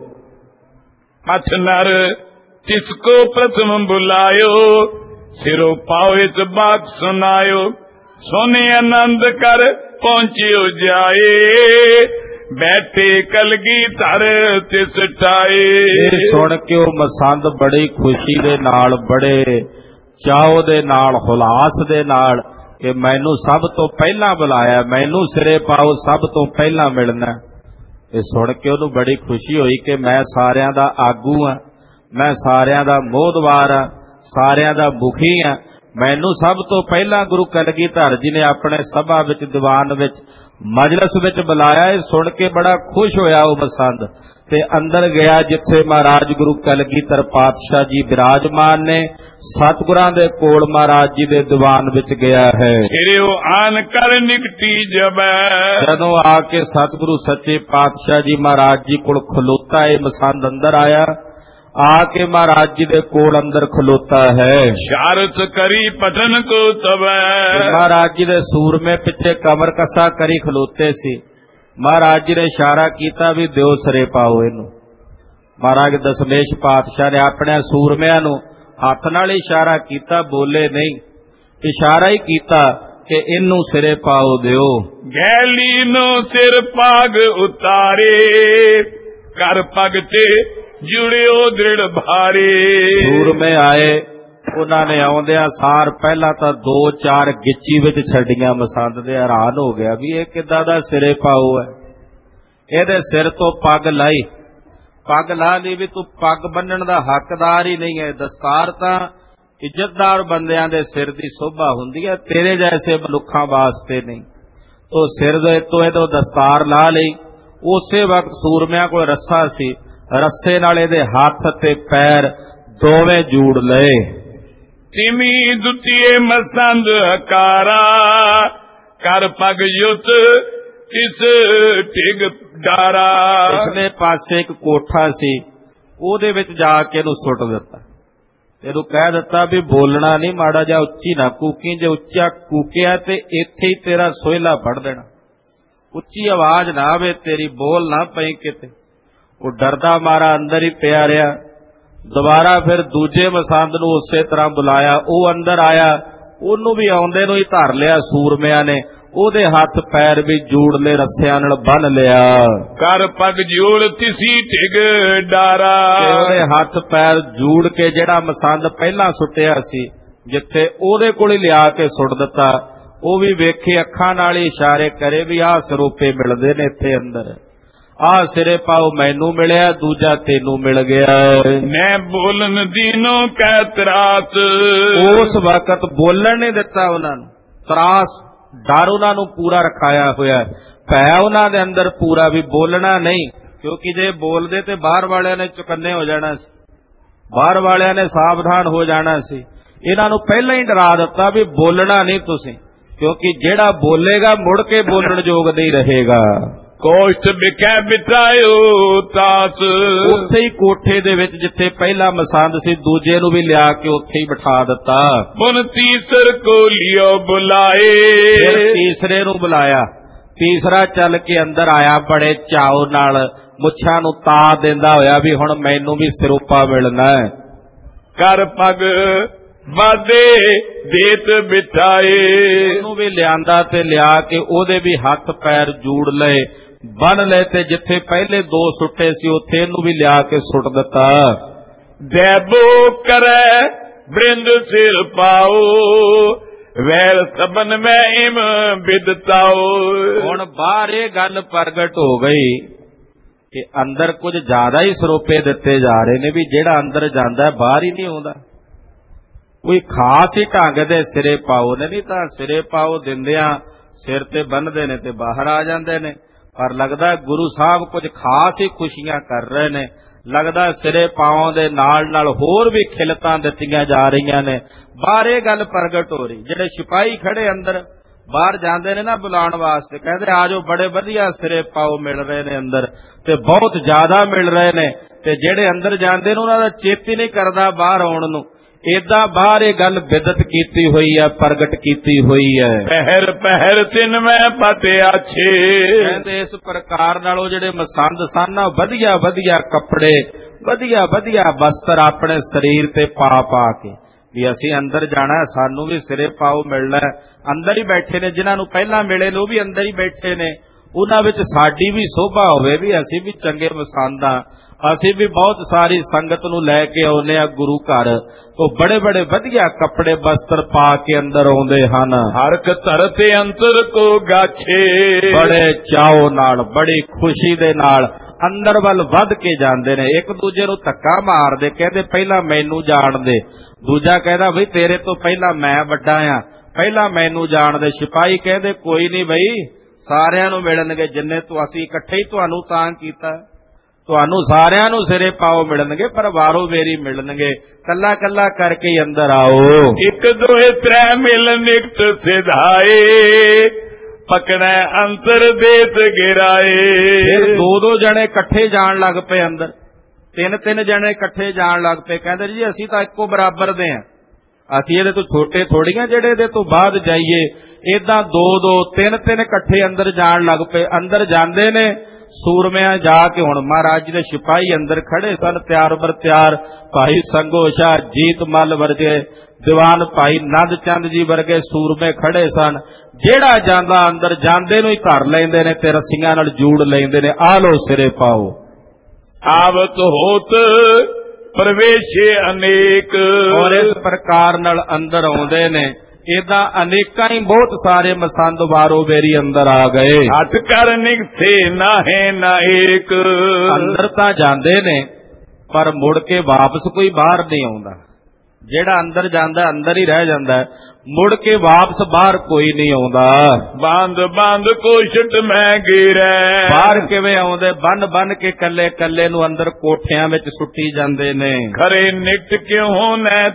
ਪਠ ਨਰ ਤਿਸ ਕੋ ਪ੍ਰਥਮ ਬੁਲਾਇਓ, ਸਿਰੋ ਪਾਉ ਹਿਤ ਬਾਕ ਸੁਨਾਇਓ। ਸੋਨੇ ਆਨੰਦ ਕਰ ਪਹੁੰਚਿਓ ਜਾਏ, ਬੈਠੇ ਕਲਗੀਧਰ ਤਿਸ ਟਾਏ। ਇਹ ਸੁਣ ਕੇ ਉਹ ਮਸੰਦ ਬੜੀ ਖੁਸ਼ੀ ਦੇ ਨਾਲ, ਬੜੇ ਚਾਅ ਦੇ ਨਾਲ, ਹੁਲਾਸ ਦੇ ਨਾਲ, ਕਿ ਮੈਨੂੰ ਸਭ ਤੋਂ ਪਹਿਲਾਂ ਬੁਲਾਇਆ, ਮੈਨੂੰ ਸਿਰੇ ਪਾਉ ਸਭ ਤੋਂ ਪਹਿਲਾਂ ਮਿਲਣਾ। ਇਹ ਸੁਣ ਕੇ ਉਹਨੂੰ ਬੜੀ ਖੁਸ਼ੀ ਹੋਈ ਕਿ ਮੈਂ ਸਾਰਿਆਂ ਦਾ ਆਗੂ ਹਾਂ, ਮੈਂ ਸਾਰਿਆਂ ਦਾ ਮੋਹਦਵਾਰ ਹਾਂ, ਸਾਰਿਆਂ ਦਾ ਮੁਖੀ ਹਾਂ, ਮੈਨੂੰ ਸਭ ਤੋਂ ਪਹਿਲਾਂ ਗੁਰੂ ਕਲਗੀਧਰ ਜੀ ਨੇ ਆਪਣੇ ਸਭਾ ਵਿੱਚ, ਦੀਵਾਨ ਵਿੱਚ, ਮਜਲਿਸ ਵਿੱਚ ਬੁਲਾਇਆ। ਇਹ ਸੁਣ ਕੇ ਬੜਾ ਖੁਸ਼ ਹੋਇਆ ਉਹ ਮਸੰਦ, ਤੇ ਅੰਦਰ ਗਿਆ ਜਿੱਥੇ ਮਹਾਰਾਜ ਗੁਰੂ ਕਲਗੀਧਰ ਪਾਤਸ਼ਾਹ ਜੀ ਬਿਰਾਜਮਾਨ ਨੇ। ਸਤਿਗੁਰਾਂ ਦੇ ਕੋਲ ਮਹਾਰਾਜ ਜੀ ਦੇ ਦੀਵਾਨ ਵਿੱਚ ਗਿਆ ਹੈ। ਫਿਰਿਓ ਆਨ ਕਰ ਨਿਕਟੀ ਜਬੈ, ਜਦੋਂ ਆ ਕੇ ਸਤਿਗੁਰੂ ਸੱਚੇ ਪਾਤਸ਼ਾਹ ਜੀ ਮਹਾਰਾਜ ਜੀ ਕੋਲ ਖਲੋਤਾ, ਇਹ ਮਸੰਦ ਅੰਦਰ ਆਇਆ, ਆ ਕੇ ਮਹਾਰਾਜ ਜੀ ਦੇ ਕੋਲ ਅੰਦਰ ਖਲੋਤਾ ਹੈ। ਸ਼ਾਰਤ ਕਰੀ ਪਠਨ ਕੋ ਤਬੈ, ਮਹਾਰਾਜ ਜੀ ਦੇ ਸੂਰਮੇ ਪਿੱਛੇ ਕਮਰ ਕਸਾ ਕਰੀ ਖਲੋਤੇ ਸੀ। ਮਹਾਰਾਜ ਜੀ ਨੇ ਇਸ਼ਾਰਾ ਕੀਤਾ ਵੀ ਦਿਓ ਸਿਰੇ ਪਾਓ ਇਹਨੂੰ। ਮਹਾਰਾਜ ਦਸ਼ਮੇਸ਼ ਪਾਤਸ਼ਾਹ ਨੇ ਆਪਣੇ ਸੂਰਮਿਆਂ ਨੂੰ ਹੱਥ ਨਾਲ ਇਸ਼ਾਰਾ ਕੀਤਾ, ਬੋਲੇ ਨਹੀਂ, ਇਸ਼ਾਰਾ ਹੀ ਕੀਤਾ ਕਿ ਇਹਨੂੰ ਸਿਰੇ ਪਾਓ ਦਿਓ। ਗੈਲੀ ਨੂੰ ਸਿਰ ਪਾਗ ਉਤਾਰੇ, ਕਰ ਪਗ ਤੇ ਜੁੜਿਓ ਦ੍ਰਿੜ ਭਾਰੇ। ਸੂਰਮੇ ਆਏ, ਉਹਨਾਂ ਨੇ ਆਉਂਦਿਆਂ ਸਾਰ ਪਹਿਲਾਂ ਤਾਂ 2-4 ਗਿੱਚੀ ਵਿੱਚ ਛੱਡੀਆਂ ਮਸੰਦ ਦੇ। ਹੈਰਾਨ ਹੋ ਗਿਆ ਵੀ ਇਹ ਕਿੱਦਾਂ ਦਾ ਸਿਰੇ ਪਾਉ ਹੈ। ਇਹਦੇ ਸਿਰ ਤੋਂ ਪੱਗ ਲਾਈ, ਪੱਗ ਲਾ ਲਈ ਵੀ ਤੂੰ ਪੱਗ ਬੰਨਣ ਦਾ ਹੱਕਦਾਰ ਹੀ ਨਹੀਂ ਹੈ। ਦਸਤਾਰ ਤਾਂ ਇੱਜ਼ਤਦਾਰ ਬੰਦਿਆਂ ਦੇ ਸਿਰ ਦੀ ਸ਼ੋਭਾ ਹੁੰਦੀ ਹੈ, ਤੇਰੇ ਜੈਸੇ ਮਨੁੱਖਾਂ ਵਾਸਤੇ ਨਹੀਂ। ਤੋ ਸਿਰ ਦੇ ਤੋਂ ਇਹਦੋਂ ਦਸਤਾਰ ਲਾ ਲਈ। ਉਸੇ ਵਕਤ ਸੂਰਮਿਆਂ ਕੋਲ ਰੱਸਾ ਸੀ, ਰੱਸੇ ਨਾਲ ਇਹਦੇ ਹੱਥ ਤੇ ਪੈਰ ਦੋਵੇਂ ਜੂੜ ਲਏ। ਤਿਮੀ ਦੁਤੀਏ ਮਸੰਦ ਹਕਾਰਾ, ਕਰ ਪਗ ਯੁੱਤ ਤਿਸ ਢਿਗ ਡਾਰਾ। ਇਸਨੇ ਪਾਸੇ ਇੱਕ ਕੋਠਾ ਸੀ, ਉਹਦੇ ਵਿੱਚ ਜਾ ਕੇ ਇਹਨੂੰ ਸੁੱਟ ਦਿੱਤਾ। ਇਹਨੂੰ ਕਹਿ ਦਿੱਤਾ ਵੀ ਬੋਲਣਾ ਨਹੀਂ, ਮਾੜਾ ਜਿਹਾ ਉੱਚੀ ਨਾ ਕੂਕੀ, ਜੇ ਉੱਚਾ ਕੂਕਿਆ ਤੇ ਇੱਥੇ ਹੀ ਤੇਰਾ ਸੋਹਿਲਾ ਫੜ ਦੇਣਾ। ਉੱਚੀ ਆਵਾਜ਼ ਨਾ ਆਵੇ ਤੇਰੀ, ਬੋਲ ਨਾ ਪਈ ਕਿਤੇ। ਉਹ ਡਰਦਾ ਮਾਰਾ ਅੰਦਰ ਹੀ ਪਿਆ ਰਿਹਾ। ਦੁਬਾਰਾ ਫਿਰ ਦੂਜੇ ਮਸੰਦ ਨੂੰ ਉਸੇ ਤਰ੍ਹਾਂ ਬੁਲਾਇਆ, ਉਹ ਅੰਦਰ ਆਇਆ, ਉਹਨੂੰ ਵੀ ਆਉਂਦੇ ਨੂੰ ਹੀ ਧਰ ਲਿਆ ਸੂਰਮਿਆਂ ਨੇ। ਉਹਦੇ ਹੱਥ ਪੈਰ ਵੀ ਜੂੜ ਲਏ, ਰੱਸਿਆਂ ਨਾਲ ਬੰਨ ਲਿਆ। ਕਰ ਪਗ ਜੋੜ ਤਿਸੀ ਢਿਗ ਡਾਰਾ, ਉਹਦੇ ਹੱਥ ਪੈਰ ਜੂੜ ਕੇ ਜਿਹੜਾ ਮਸੰਦ ਪਹਿਲਾਂ ਸੁੱਟਿਆ ਸੀ, ਜਿੱਥੇ ਉਹਦੇ ਕੋਲ ਹੀ ਲਿਆ ਕੇ ਸੁੱਟ ਦਿੱਤਾ। ਉਹ ਵੀ ਵੇਖੇ ਅੱਖਾਂ ਨਾਲ ਹੀ ਇਸ਼ਾਰੇ ਕਰੇ ਵੀ ਆਹ ਸਰੂਪੇ ਮਿਲਦੇ ਨੇ ਇੱਥੇ ਅੰਦਰ, ਆਹ ਸਿਰੇ ਪਾਉ ਮੈਨੂੰ ਮਿਲਿਆ, ਦੂਜਾ ਤੈਨੂੰ ਮਿਲ ਗਿਆ। ਮੈਂ ਬੋਲਣ ਦੀਨੋਂ ਕਹਿ ਤਰਾਸ, ਉਸ ਵਕਤ ਬੋਲਣ ਨਹੀਂ ਦਿੱਤਾ ਉਹਨਾਂ ਨੂੰ। ਤਰਾਸ, ਡਰ ਉਹਨਾਂ ਨੂੰ ਪੂਰਾ ਰਖਾਇਆ ਹੋਇਆ, ਭੈ ਉਹਨਾਂ ਦੇ ਅੰਦਰ ਪੂਰਾ, ਵੀ ਬੋਲਣਾ ਨਹੀਂ, ਕਿਉਂਕਿ ਜੇ ਬੋਲਦੇ ਤੇ ਬਾਹਰ ਵਾਲਿਆਂ ਨੇ ਚੁਕੰਨੇ ਹੋ ਜਾਣਾ ਸੀ। ਬਾਹਰ ਵਾਲਿਆਂ ਨੇ ਸਾਵਧਾਨ ਹੋ ਜਾਣਾ ਸੀ। ਇਹਨਾਂ ਨੂੰ ਪਹਿਲਾਂ ਹੀ ਡਰਾ ਦਿੱਤਾ ਵੀ ਬੋਲਣਾ ਨਹੀਂ ਤੁਸੀਂ, ਕਿਉਂਕਿ ਜਿਹੜਾ ਬੋਲੇਗਾ ਮੁੜ ਕੇ ਬੋਲਣ ਯੋਗ ਨਹੀਂ ਰਹੇਗਾ। ਕੋਸ਼ਟ ਵਿਖੇ ਬਿਠਾਇਓ ਤਾਸ, ਉੱਥੇ ਹੀ ਕੋਠੇ ਦੇ ਵਿੱਚ ਜਿੱਥੇ ਪਹਿਲਾ ਮਸੰਦ ਸੀ ਦੂਜੇ ਨੂੰ ਵੀ ਲਿਆ ਕੇ ਉੱਥੇ ਹੀ ਬਿਠਾ ਦਿੱਤਾ। ਬਨ ਤੀਸਰ ਕੋ ਲਿਓ ਬੁਲਾਏ, ਫਿਰ ਤੀਸਰੇ ਨੂੰ ਬੁਲਾਇਆ। ਤੀਸਰਾ ਚੱਲ ਕੇ ਅੰਦਰ ਆਇਆ ਬੜੇ ਚਾਉ ਨਾਲ, ਮੁੱਛਾਂ ਨੂੰ ਤਾ ਦਿੰਦਾ ਹੋਇਆ ਵੀ ਹੁਣ ਮੈਨੂੰ ਵੀ ਸਿਰੋਪਾ ਮਿਲਣਾ ਹੈ। ਕਰ ਪਗ ਵਾਦੇ ਦੇਤ ਬਿਠਾਏ, ਉਹਨੂੰ ਵੀ ਲਿਆਂਦਾ ਤੇ ਲਿਆ ਕੇ ਉਹਦੇ ਵੀ ਹੱਥ ਪੈਰ ਜੂੜ ਲਏ, ਬੰਨ ਲਏ, ਤੇ ਜਿੱਥੇ ਪਹਿਲੇ ਦੋ ਸੁੱਟੇ ਸੀ ਉੱਥੇ ਇਹਨੂੰ ਵੀ ਲਿਆ ਕੇ ਸੁੱਟ ਦਿੱਤਾ। ਦੇਬੋ ਕਰੈ ਬ੍ਰਿੰਦ ਸਿਰ ਪਾਓ, ਵੈਰ ਸਬਨ ਮੈਂ ਇਮ ਬਿਦਤਾਓ। ਹੁਣ ਬਾਹਰ ਇਹ ਗੱਲ ਪ੍ਰਗਟ ਹੋ ਗਈ ਕਿ ਅੰਦਰ ਕੁਝ ਜ਼ਿਆਦਾ ਹੀ ਸਰੋਪੇ ਦਿੱਤੇ ਜਾ ਰਹੇ ਨੇ, ਵੀ ਜਿਹੜਾ ਅੰਦਰ ਜਾਂਦਾ ਬਾਹਰ ਹੀ ਨਹੀਂ ਆਉਂਦਾ। ਕੋਈ ਖਾਸ ਹੀ ਢੰਗ ਦੇ ਸਿਰੇ ਪਾਓ ਨੇ, ਨਹੀਂ ਤਾਂ ਸਿਰੇ ਪਾਓ ਦਿੰਦਿਆਂ ਸਿਰ ਤੇ ਬੰਨ੍ਹਦੇ ਨੇ ਤੇ ਬਾਹਰ ਆ ਜਾਂਦੇ ਨੇ। ਪਰ ਲੱਗਦਾ ਗੁਰੂ ਸਾਹਿਬ ਕੁਝ ਖਾਸ ਹੀ ਖੁਸ਼ੀਆਂ ਕਰ ਰਹੇ ਨੇ। ਲੱਗਦਾ ਸਿਰੇ ਪਾਉਂ ਦੇ ਨਾਲ ਨਾਲ ਹੋਰ ਵੀ ਖਿਲਤਾਂ ਦਿੱਤੀਆਂ ਜਾ ਰਹੀਆਂ ਨੇ। ਬਾਹਰ ਇਹ ਗੱਲ ਪ੍ਰਗਟ ਹੋ ਰਹੀ, ਜਿਹੜੇ ਸਿਪਾਹੀ ਖੜੇ ਅੰਦਰ ਬਾਹਰ ਜਾਂਦੇ ਨੇ ਨਾ ਬੁਲਾਉਣ ਵਾਸਤੇ, ਕਹਿੰਦੇ ਆ ਜਾਓ, ਬੜੇ ਵਧੀਆ ਸਿਰੇ ਪਾਓ ਮਿਲ ਰਹੇ ਨੇ ਅੰਦਰ, ਤੇ ਬਹੁਤ ਜ਼ਿਆਦਾ ਮਿਲ ਰਹੇ ਨੇ। ਤੇ ਜਿਹੜੇ ਅੰਦਰ ਜਾਂਦੇ ਨੇ ਉਹਨਾਂ ਦਾ ਚੇਤ ਹੀ ਨਹੀਂ ਕਰਦਾ ਬਾਹਰ ਆਉਣ ਨੂੰ। ਏਦਾਂ ਬਾਹਰ ਇਹ ਗੱਲ ਬਿਦਤ ਕੀਤੀ ਹੋਈ ਹੈ, ਪ੍ਰਗਟ ਕੀਤੀ ਹੋਈ ਹੈ। ਪਹਿਰ ਪਹਿਰ ਤਿੰਨ ਮੈਂ ਪਤਿਆਛੇ, ਕਹਿੰਦੇ ਇਸ ਪ੍ਰਕਾਰ ਨਾਲ ਉਹ ਜਿਹੜੇ ਮਸੰਦ ਸਨ ਵਧੀਆ ਵਧੀਆ ਕੱਪੜੇ, ਵਧੀਆ ਵਧੀਆ ਵਸਤਰ ਆਪਣੇ ਸਰੀਰ ਤੇ ਪਾ ਪਾ ਕੇ ਵੀ ਅਸੀਂ ਅੰਦਰ ਜਾਣਾ, ਸਾਨੂੰ ਵੀ ਸਿਰੇ ਪਾਓ ਮਿਲਣਾ। ਅੰਦਰ ਹੀ ਬੈਠੇ ਨੇ, ਜਿਨ੍ਹਾਂ ਨੂੰ ਪਹਿਲਾਂ ਮਿਲੇ ਨੇ ਉਹ ਵੀ ਅੰਦਰ ਹੀ ਬੈਠੇ ਨੇ। ਉਹਨਾਂ ਵਿੱਚ ਸਾਡੀ ਵੀ ਸੋਭਾ ਹੋਵੇ ਵੀ ਅਸੀਂ ਵੀ ਚੰਗੇ ਮਸੰਦ ਆ, ਅਸੀਂ ਵੀ ਬਹੁਤ ਸਾਰੀ ਸੰਗਤ ਨੂੰ ਲੈ ਕੇ ਆਉਂਦੇ ਆ ਗੁਰੂ ਘਰ। ਉਹ ਬੜੇ ਬੜੇ ਵਧੀਆ ਕੱਪੜੇ ਵਸਤਰ ਪਾ ਕੇ ਅੰਦਰ ਆਉਂਦੇ ਹਨ। ਹਰਕ ਧਰਤੇ ਅੰਤਰ ਕੋ ਗਾਛੇ, ਬੜੇ ਚਾਉ ਨਾਲ, ਬੜੀ ਖੁਸ਼ੀ ਦੇ ਨਾਲ ਅੰਦਰ ਵੱਲ ਵੱਧ ਕੇ ਜਾਂਦੇ ਨੇ। ਇੱਕ ਦੂਜੇ ਨੂੰ ਧੱਕਾ ਮਾਰਦੇ, ਕਹਿੰਦੇ ਪਹਿਲਾਂ ਮੈਨੂੰ ਜਾਣ ਦੇ। ਦੂਜਾ ਕਹਿੰਦਾ ਬਈ ਤੇਰੇ ਤੋਂ ਪਹਿਲਾਂ ਮੈਂ ਵੱਡਾ ਆ, ਪਹਿਲਾਂ ਮੈਨੂੰ ਜਾਣ ਦੇ। ਸਿਪਾਹੀ ਕਹਿੰਦੇ ਕੋਈ ਨਹੀਂ ਬਈ, ਸਾਰਿਆਂ ਨੂੰ ਮਿਲਣਗੇ, ਜਿੰਨੇ ਤੋਂ ਅਸੀਂ ਇਕੱਠੇ ਹੀ ਤੁਹਾਨੂੰ ਤਾਂ ਕੀਤਾ, ਤੁਹਾਨੂੰ ਸਾਰਿਆਂ ਨੂੰ ਸਿਰੇ ਪਾਓ ਮਿਲਣਗੇ, ਪਰ ਵਾਰੋ ਵੇਰੀ ਮਿਲਣਗੇ, ਕੱਲਾ ਕੱਲਾ ਕਰਕੇ ਹੀ ਅੰਦਰ ਆਓ। ਇੱਕ ਦੋਏ ਤ੍ਰੈ ਮਿਲ ਨਿਕਟ ਸਿਧਾਏ, ਪਕੜੈ ਅੰਤਰ ਦੇਤ ਗਿਰਾਏ। ਫਿਰ ਦੋ ਦੋ ਜਣੇ ਇਕੱਠੇ ਜਾਣ ਲੱਗ ਪਏ ਅੰਦਰ, ਤਿੰਨ ਤਿੰਨ ਜਣੇ ਇਕੱਠੇ ਜਾਣ ਲੱਗ ਪਏ। ਕਹਿੰਦੇ ਜੀ ਅਸੀਂ ਤਾਂ ਇੱਕੋ ਬਰਾਬਰ ਦੇ ਆ, ਅਸੀਂ ਇਹਦੇ ਤੋਂ ਛੋਟੇ ਥੋੜੀਆਂ ਜਿਹੜੇ ਇਹਦੇ ਤੋਂ ਬਾਅਦ ਜਾਈਏ। ਏਦਾਂ ਦੋ ਦੋ ਤਿੰਨ ਤਿੰਨ ਇਕੱਠੇ ਅੰਦਰ ਜਾਣ ਲੱਗ ਪਏ। ਅੰਦਰ ਜਾਂਦੇ ਨੇ ਸੂਰਮਿਆਂ ਜਾ ਕੇ, ਹੁਣ ਮਹਾਰਾਜ ਜੀ ਦੇ ਸਿਪਾਹੀ ਅੰਦਰ ਖੜੇ ਸਨ ਤਿਆਰ ਬਰ ਤਿਆਰ। ਭਾਈ ਸੰਗੋ ਸ਼ਾਹ, ਜੀਤ ਮੱਲ ਵਰਗੇ, ਦੀਵਾਨ ਭਾਈ ਨੰਦ ਚੰਦ ਜੀ ਵਰਗੇ ਸੂਰਮੇ ਖੜੇ ਸਨ। ਜਿਹੜਾ ਜਾਂਦਾ ਅੰਦਰ ਜਾਂਦੇ ਨੂੰ ਹੀ ਧਰ ਲੈਂਦੇ ਨੇ ਤੇ ਰੱਸੀਆਂ ਨਾਲ ਜੂੜ ਲੈਂਦੇ ਨੇ, ਆ ਲੋ ਸਿਰੇ ਪਾਓ। ਆਵਤ ਹੋਤ ਪ੍ਰਵੇਸ਼ੇ ਅਨੇਕ, ਔਰ ਇਸ ਪ੍ਰਕਾਰ ਨਾਲ ਅੰਦਰ ਆਉਂਦੇ ਨੇ। ਏਦਾਂ ਅਨੇਕਾਂ ਹੀ ਬਹੁਤ ਸਾਰੇ ਮਸੰਦ ਵਾਰੋ ਵੇਰੀ ਅੰਦਰ ਆ ਗਏ। ਹੱਥ ਕਰ ਨਿਕਸੇ ਨਾਹੇ ਨਾ ਏਕ, ਅੰਦਰ ਤਾਂ ਜਾਂਦੇ ਨੇ ਪਰ ਮੁੜ ਕੇ ਵਾਪਸ ਕੋਈ ਬਾਹਰ ਨਹੀਂ ਆਉਂਦਾ। ਜਿਹੜਾ ਅੰਦਰ ਜਾਂਦਾ ਅੰਦਰ ਹੀ ਰਹਿ ਜਾਂਦਾ, ਮੁੜ ਕੇ ਵਾਪਸ ਬਾਹਰ ਕੋਈ ਨਹੀਂ ਆਉਂਦਾ। ਬੰਦ ਬੰਦ ਕੋਸ਼ਟ ਮੈਂ ਗਿਰੈ, ਬਾਹਰ ਕਿਵੇਂ ਆਉਂਦੇ? ਬੰਨ ਬੰਨ ਕੇ ਕੱਲੇ ਕੱਲੇ ਨੂੰ ਅੰਦਰ ਕੋਠਿਆਂ ਵਿੱਚ ਸੁੱਟੀ ਜਾਂਦੇ ਨੇ। ਖਰੇ ਨਿਕਟ ਕਿਉਂ ਨੈ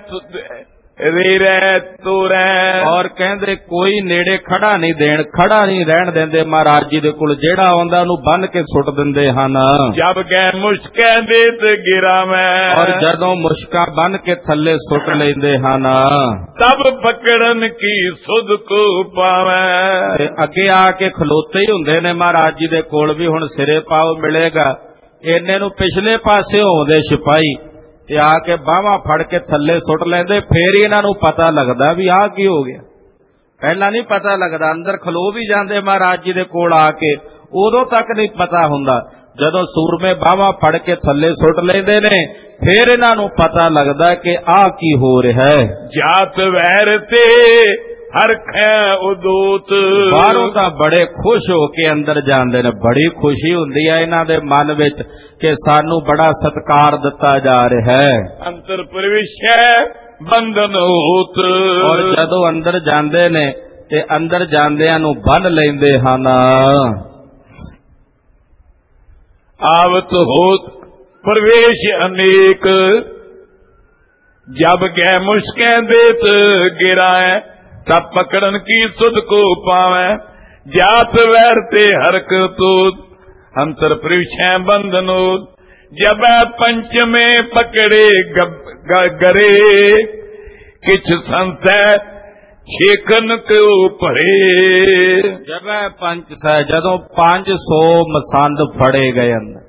ਰੀਰੈ ਤੁਰੈ, ਔਰ ਕਹਿੰਦੇ ਕੋਈ ਨੇੜੇ ਖੜਾ ਨਹੀਂ ਦੇਣ, ਖੜਾ ਨਹੀਂ ਰਹਿਣ ਦਿੰਦੇ ਮਹਾਰਾਜ ਜੀ ਦੇ ਕੋਲ। ਜਿਹੜਾ ਆਉਂਦਾ ਉਹਨੂੰ ਬੰਨ ਕੇ ਸੁੱਟ ਦਿੰਦੇ ਹਨ। ਜਬ ਗੈ ਮੁਸ਼ਕੈ ਦੇਤ ਗਿਰਾਵੈ, ਔਰ ਜਦੋਂ ਮੁਸ਼ਕਾਂ ਬੰਨ ਕੇ ਥੱਲੇ ਸੁੱਟ ਲੈਂਦੇ ਹਨ, ਤਬ ਪਕੜਨ ਕੀ ਸੁਧ ਕੋ ਪਾਵੈ। ਤੇ ਅੱਗੇ ਆ ਕੇ ਖਲੋਤੇ ਹੀ ਹੁੰਦੇ ਨੇ ਮਹਾਰਾਜ ਜੀ ਦੇ ਕੋਲ ਵੀ ਹੁਣ ਸਿਰੇ ਪਾਓ ਮਿਲੇਗਾ। ਇੰਨੇ ਨੂੰ ਪਿਛਲੇ ਪਾਸੇ ਆਉਂਦੇ ਸਿਪਾਹੀ ਤੇ ਆ ਕੇ ਬਾਹਾਂ ਫੜ ਕੇ ਥੱਲੇ ਸੁੱਟ ਲੈਂਦੇ। ਫੇਰ ਹੀ ਇਹਨਾਂ ਨੂੰ ਪਤਾ ਲੱਗਦਾ ਵੀ ਆਹ ਕੀ ਹੋ ਗਿਆ। ਪਹਿਲਾਂ ਨਹੀਂ ਪਤਾ ਲੱਗਦਾ, ਅੰਦਰ ਖਲੋ ਵੀ ਜਾਂਦੇ ਮਹਾਰਾਜ ਜੀ ਦੇ ਕੋਲ ਆ ਕੇ, ਉਦੋਂ ਤੱਕ ਨਹੀਂ ਪਤਾ ਹੁੰਦਾ। ਜਦੋਂ ਸੂਰਮੇ ਬਾਹਾਂ ਫੜ ਕੇ ਥੱਲੇ ਸੁੱਟ ਲੈਂਦੇ ਨੇ ਫੇਰ ਇਹਨਾਂ ਨੂੰ ਪਤਾ ਲੱਗਦਾ ਕਿ ਆਹ ਕੀ ਹੋ ਰਿਹਾ ਹੈ। ਜਾਤ ਵੈਰ ਤੇ ਹਰਖੈ ਉਦੋਤ, ਬਾਹਰੋਂ ਤਾਂ ਬੜੇ ਖੁਸ਼ ਹੋ ਕੇ ਅੰਦਰ ਜਾਂਦੇ ਨੇ। ਬੜੀ ਖੁਸ਼ੀ ਹੁੰਦੀ ਹੈ ਇਹਨਾਂ ਦੇ ਮਨ ਵਿੱਚ ਕਿ ਸਾਨੂੰ ਬੜਾ ਸਤਿਕਾਰ ਦਿੱਤਾ ਜਾ ਰਿਹਾ ਹੈ। ਅੰਤਰ ਪ੍ਰਵੇਸ਼ੈ ਬੰਧਨ ਹੋਤ, ਔਰ ਜਦੋਂ ਅੰਦਰ ਜਾਂਦੇ ਨੇ ਤੇ ਅੰਦਰ ਜਾਂਦਿਆਂ ਨੂੰ ਬੰਨ ਲੈਂਦੇ ਹਨ। ਆਵਤ ਹੋਤ ਪ੍ਰਵੇਸ਼ ਅਨੇਕ, जब गए मुश्कें देत गिराए, तब पकड़न की सुध को पावे। जात वैर ते हरक तूत, अंतर पृष्ठ बंधनोत। जब पंच में पकड़े गरे, किछ संशय छेकन को पड़े। जब पंच सह, जदों 500 मसंद फड़े गए अंदर,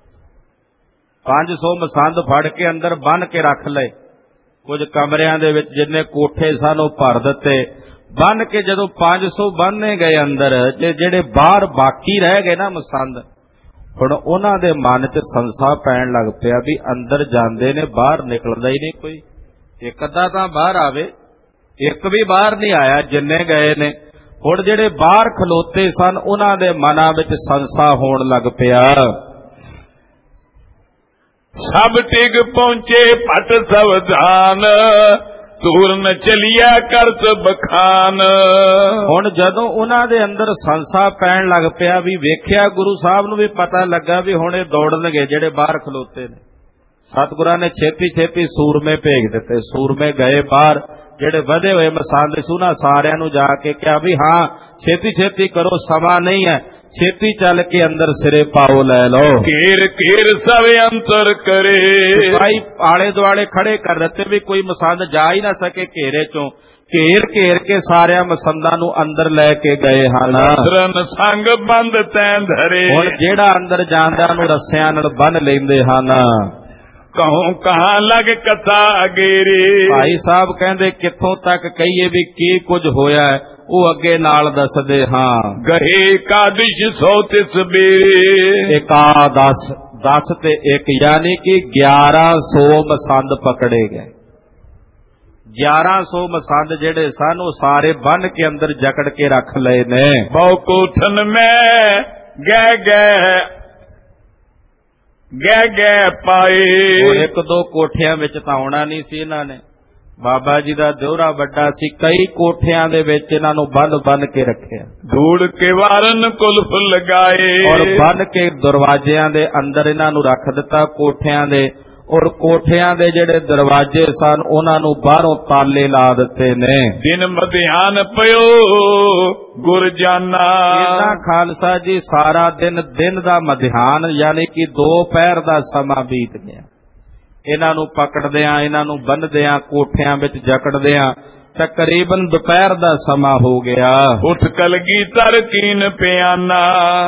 500 मसंद फड़ के अंदर बन के रख लए। कुछ कमरियां दे विच जिन्ने कोठे सन ओह भर दिते, बन के जदों 500 बनने गए अंदर, जेड़े बाहर बाकी रह गए ना मसंद, हुण उन्हां दे मन च संशय पैण लग पिया भी अंदर जांदे ने बाहर निकलदा ही नहीं कोई। एक अद्धा तां बाहर आवे, एक भी बाहर नहीं आया जिन्ने गए ने। हुण जेड़े बाहर खलोते सन उन्हां दे मनां विच संशय होण लग पिया। सब टिग पहुंचे पट सावधान, तूर न चलिया करत बखान। हुण जदों उन्हां दे अंदर संशय पैण लग पिया भी वेख्या, गुरु साहब नूं भी पता लगा भी हुण इह दौड़नगे जेड़े बाहर खलोते ने। सतगुरां ने छेती छेती सूरमे भेज दिते। सूरमे गए बाहर, जेड़े वधे होए मसंद सी उन्हां सारिआं नूं जाके कहा भी हां छेती छेती करो, समा नहीं है, छेती चल के अंदर सिरे पाओ लै लो। घेर घेर सब अंतर करे, भाई आले दुआले खड़े कर दिते भी कोई मसंद जा ही ना सके घेरे चों। घेर घेर के सारिया मसंदां नूं अंदर लैके गए हन। रन संग बंद तैं धरे, हुण जेड़ा अंदर जांदा नूं रस्सिआं नाल बन लैंदे हन। कहूं कहां लग कथा अगेरे, भाई साहब कहंदे कित्थों तक कहिए भी की कुछ होया है, वो अगे नाल दसदे हां। गहे एकादश 100 बेरे, एकादश 10 ते 1 यानी कि 1100 मसंद पकड़े गए। 1100 मसंद जेड़े सन वो सारे बन के अंदर जकड़ के रख लए ने। बहु कोठन में गै पाए, एक दो कोठियां विच तां आउणा नहीं सी इन्हां ने। बाबा जी दा दिओरा वड्डा सी, कई कोठियां दे विच इन्हां नूं बन के रखिया। धूड़ के वारन कुल्फ लगाए, और बन के दरवाजियां दे अंदर इन्हां नूं रख दिता कोठियां दे। और कोठियां दे जेड़े दरवाजे सन उन्हां नूं बाहरों ताले ला दिते ने। दिन मध्यान पयो गुर जाना, इन्हां खालसा जी सारा दिन दा मध्यान यानी कि दोपहर दा समा बीत गया। इन्हां नूं पकड़दियां, इन्हां नूं बन्नदियां, कोठियां विच जकड़दियां तकरीबन दोपहर दा समा हो गया। उठ कलगीधर कीन पियाना,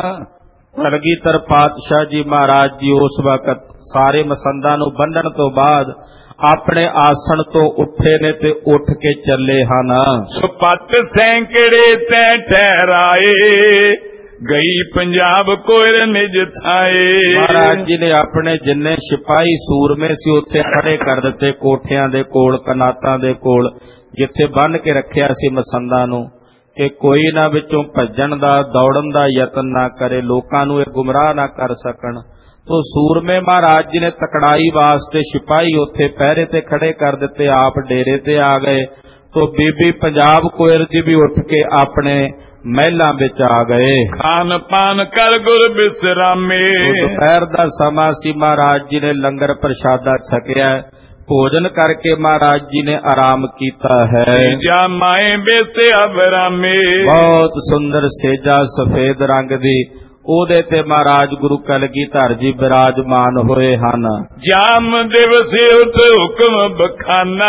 कलगीधर पातशाह जी महाराज जी उस वक्त सारे मसंदां नूं बन्नण तो बाद अपने आसन तो उठे ने ते उठ के चले हन। सुपत सैंकड़े तै ठहराए, गई पंजाब कोयर निज थाए। महाराज जी ने अपने जिन्ने सिपाही सूरमे सी उत्थे खड़े कर दिते कोठियां दे कोल, कनातां दे कोल, जिथे बन के रखिया सी मसंदां नूं कि कोई ना विचों भज्जण दा दौड़न दा यतन ना करे, लोकां नूं इह गुमराह ना कर सकण। तो सूरमे महाराज जी ने तकड़ाई वास्ते सिपाही उत्थे पहरे ते खड़े कर दिते, आप डेरे ते आ गए। तो बीबी पंजाब कोयर जी भी उठ के अपने महलां विच आ गए। खान पान कर गुर बिसरामे, दोपहर दा समा सी, महाराज जी ने लंगर प्रसादा छकिया। भोजन करके महाराज जी ने आराम कीता है। जा माए बेसे अबरामे, बहुत सुंदर सेजा सफेद रंग दी ओदे ते महाराज गुरु कलगीधर जी विराजमान होए हन। जाम दिवस उत हुक्म बखाना,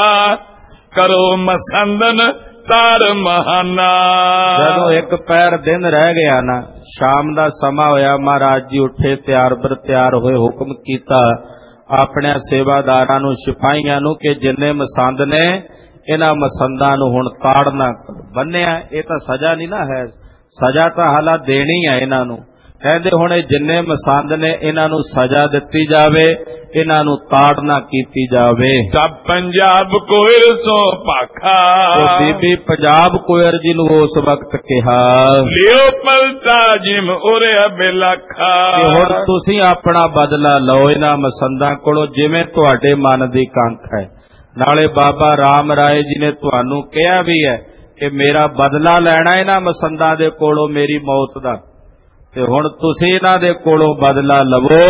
करो मसंदन तार महाना। जदों एक पैर दिन रह गया ना, शाम दा समा होया, महाराज जी उठे तैयार बर तैयार होए, हुक्म कीता अपने सेवादारां नूं, सिपाहियां नूं कि जिन्ने मसंद ने इन्हां मसंदां नूं हुण ताड़ना बन्निया। ये तां सजा नहीं ना है, सजा तां हाला देनी है इन्हां नूं। कहंदे हुण जिन्ने मसंद ने इन्हां नूं सजा दित्ती जावे, इन्हां नूं ताड़ना कीती जावे। सब पंजाब कोयर सो पाखा, तो बीबी पंजाब कोयर जी नूं उस वक्त कहा, लियो पलटा जिम उरे बेलाखा, कि हुण तुसीं अपना बदला लो इन्हां मसंदां कोलों जिवें तुहाडे मन दी कंख है। नाले बाबा राम राय जी ने तुहानूं कहा भी है कि मेरा बदला लैना इन्हां मसंदां दे कोलों मेरी मौत दा, ते हुण तुसीं इन्हां दे कोलों बदला लवो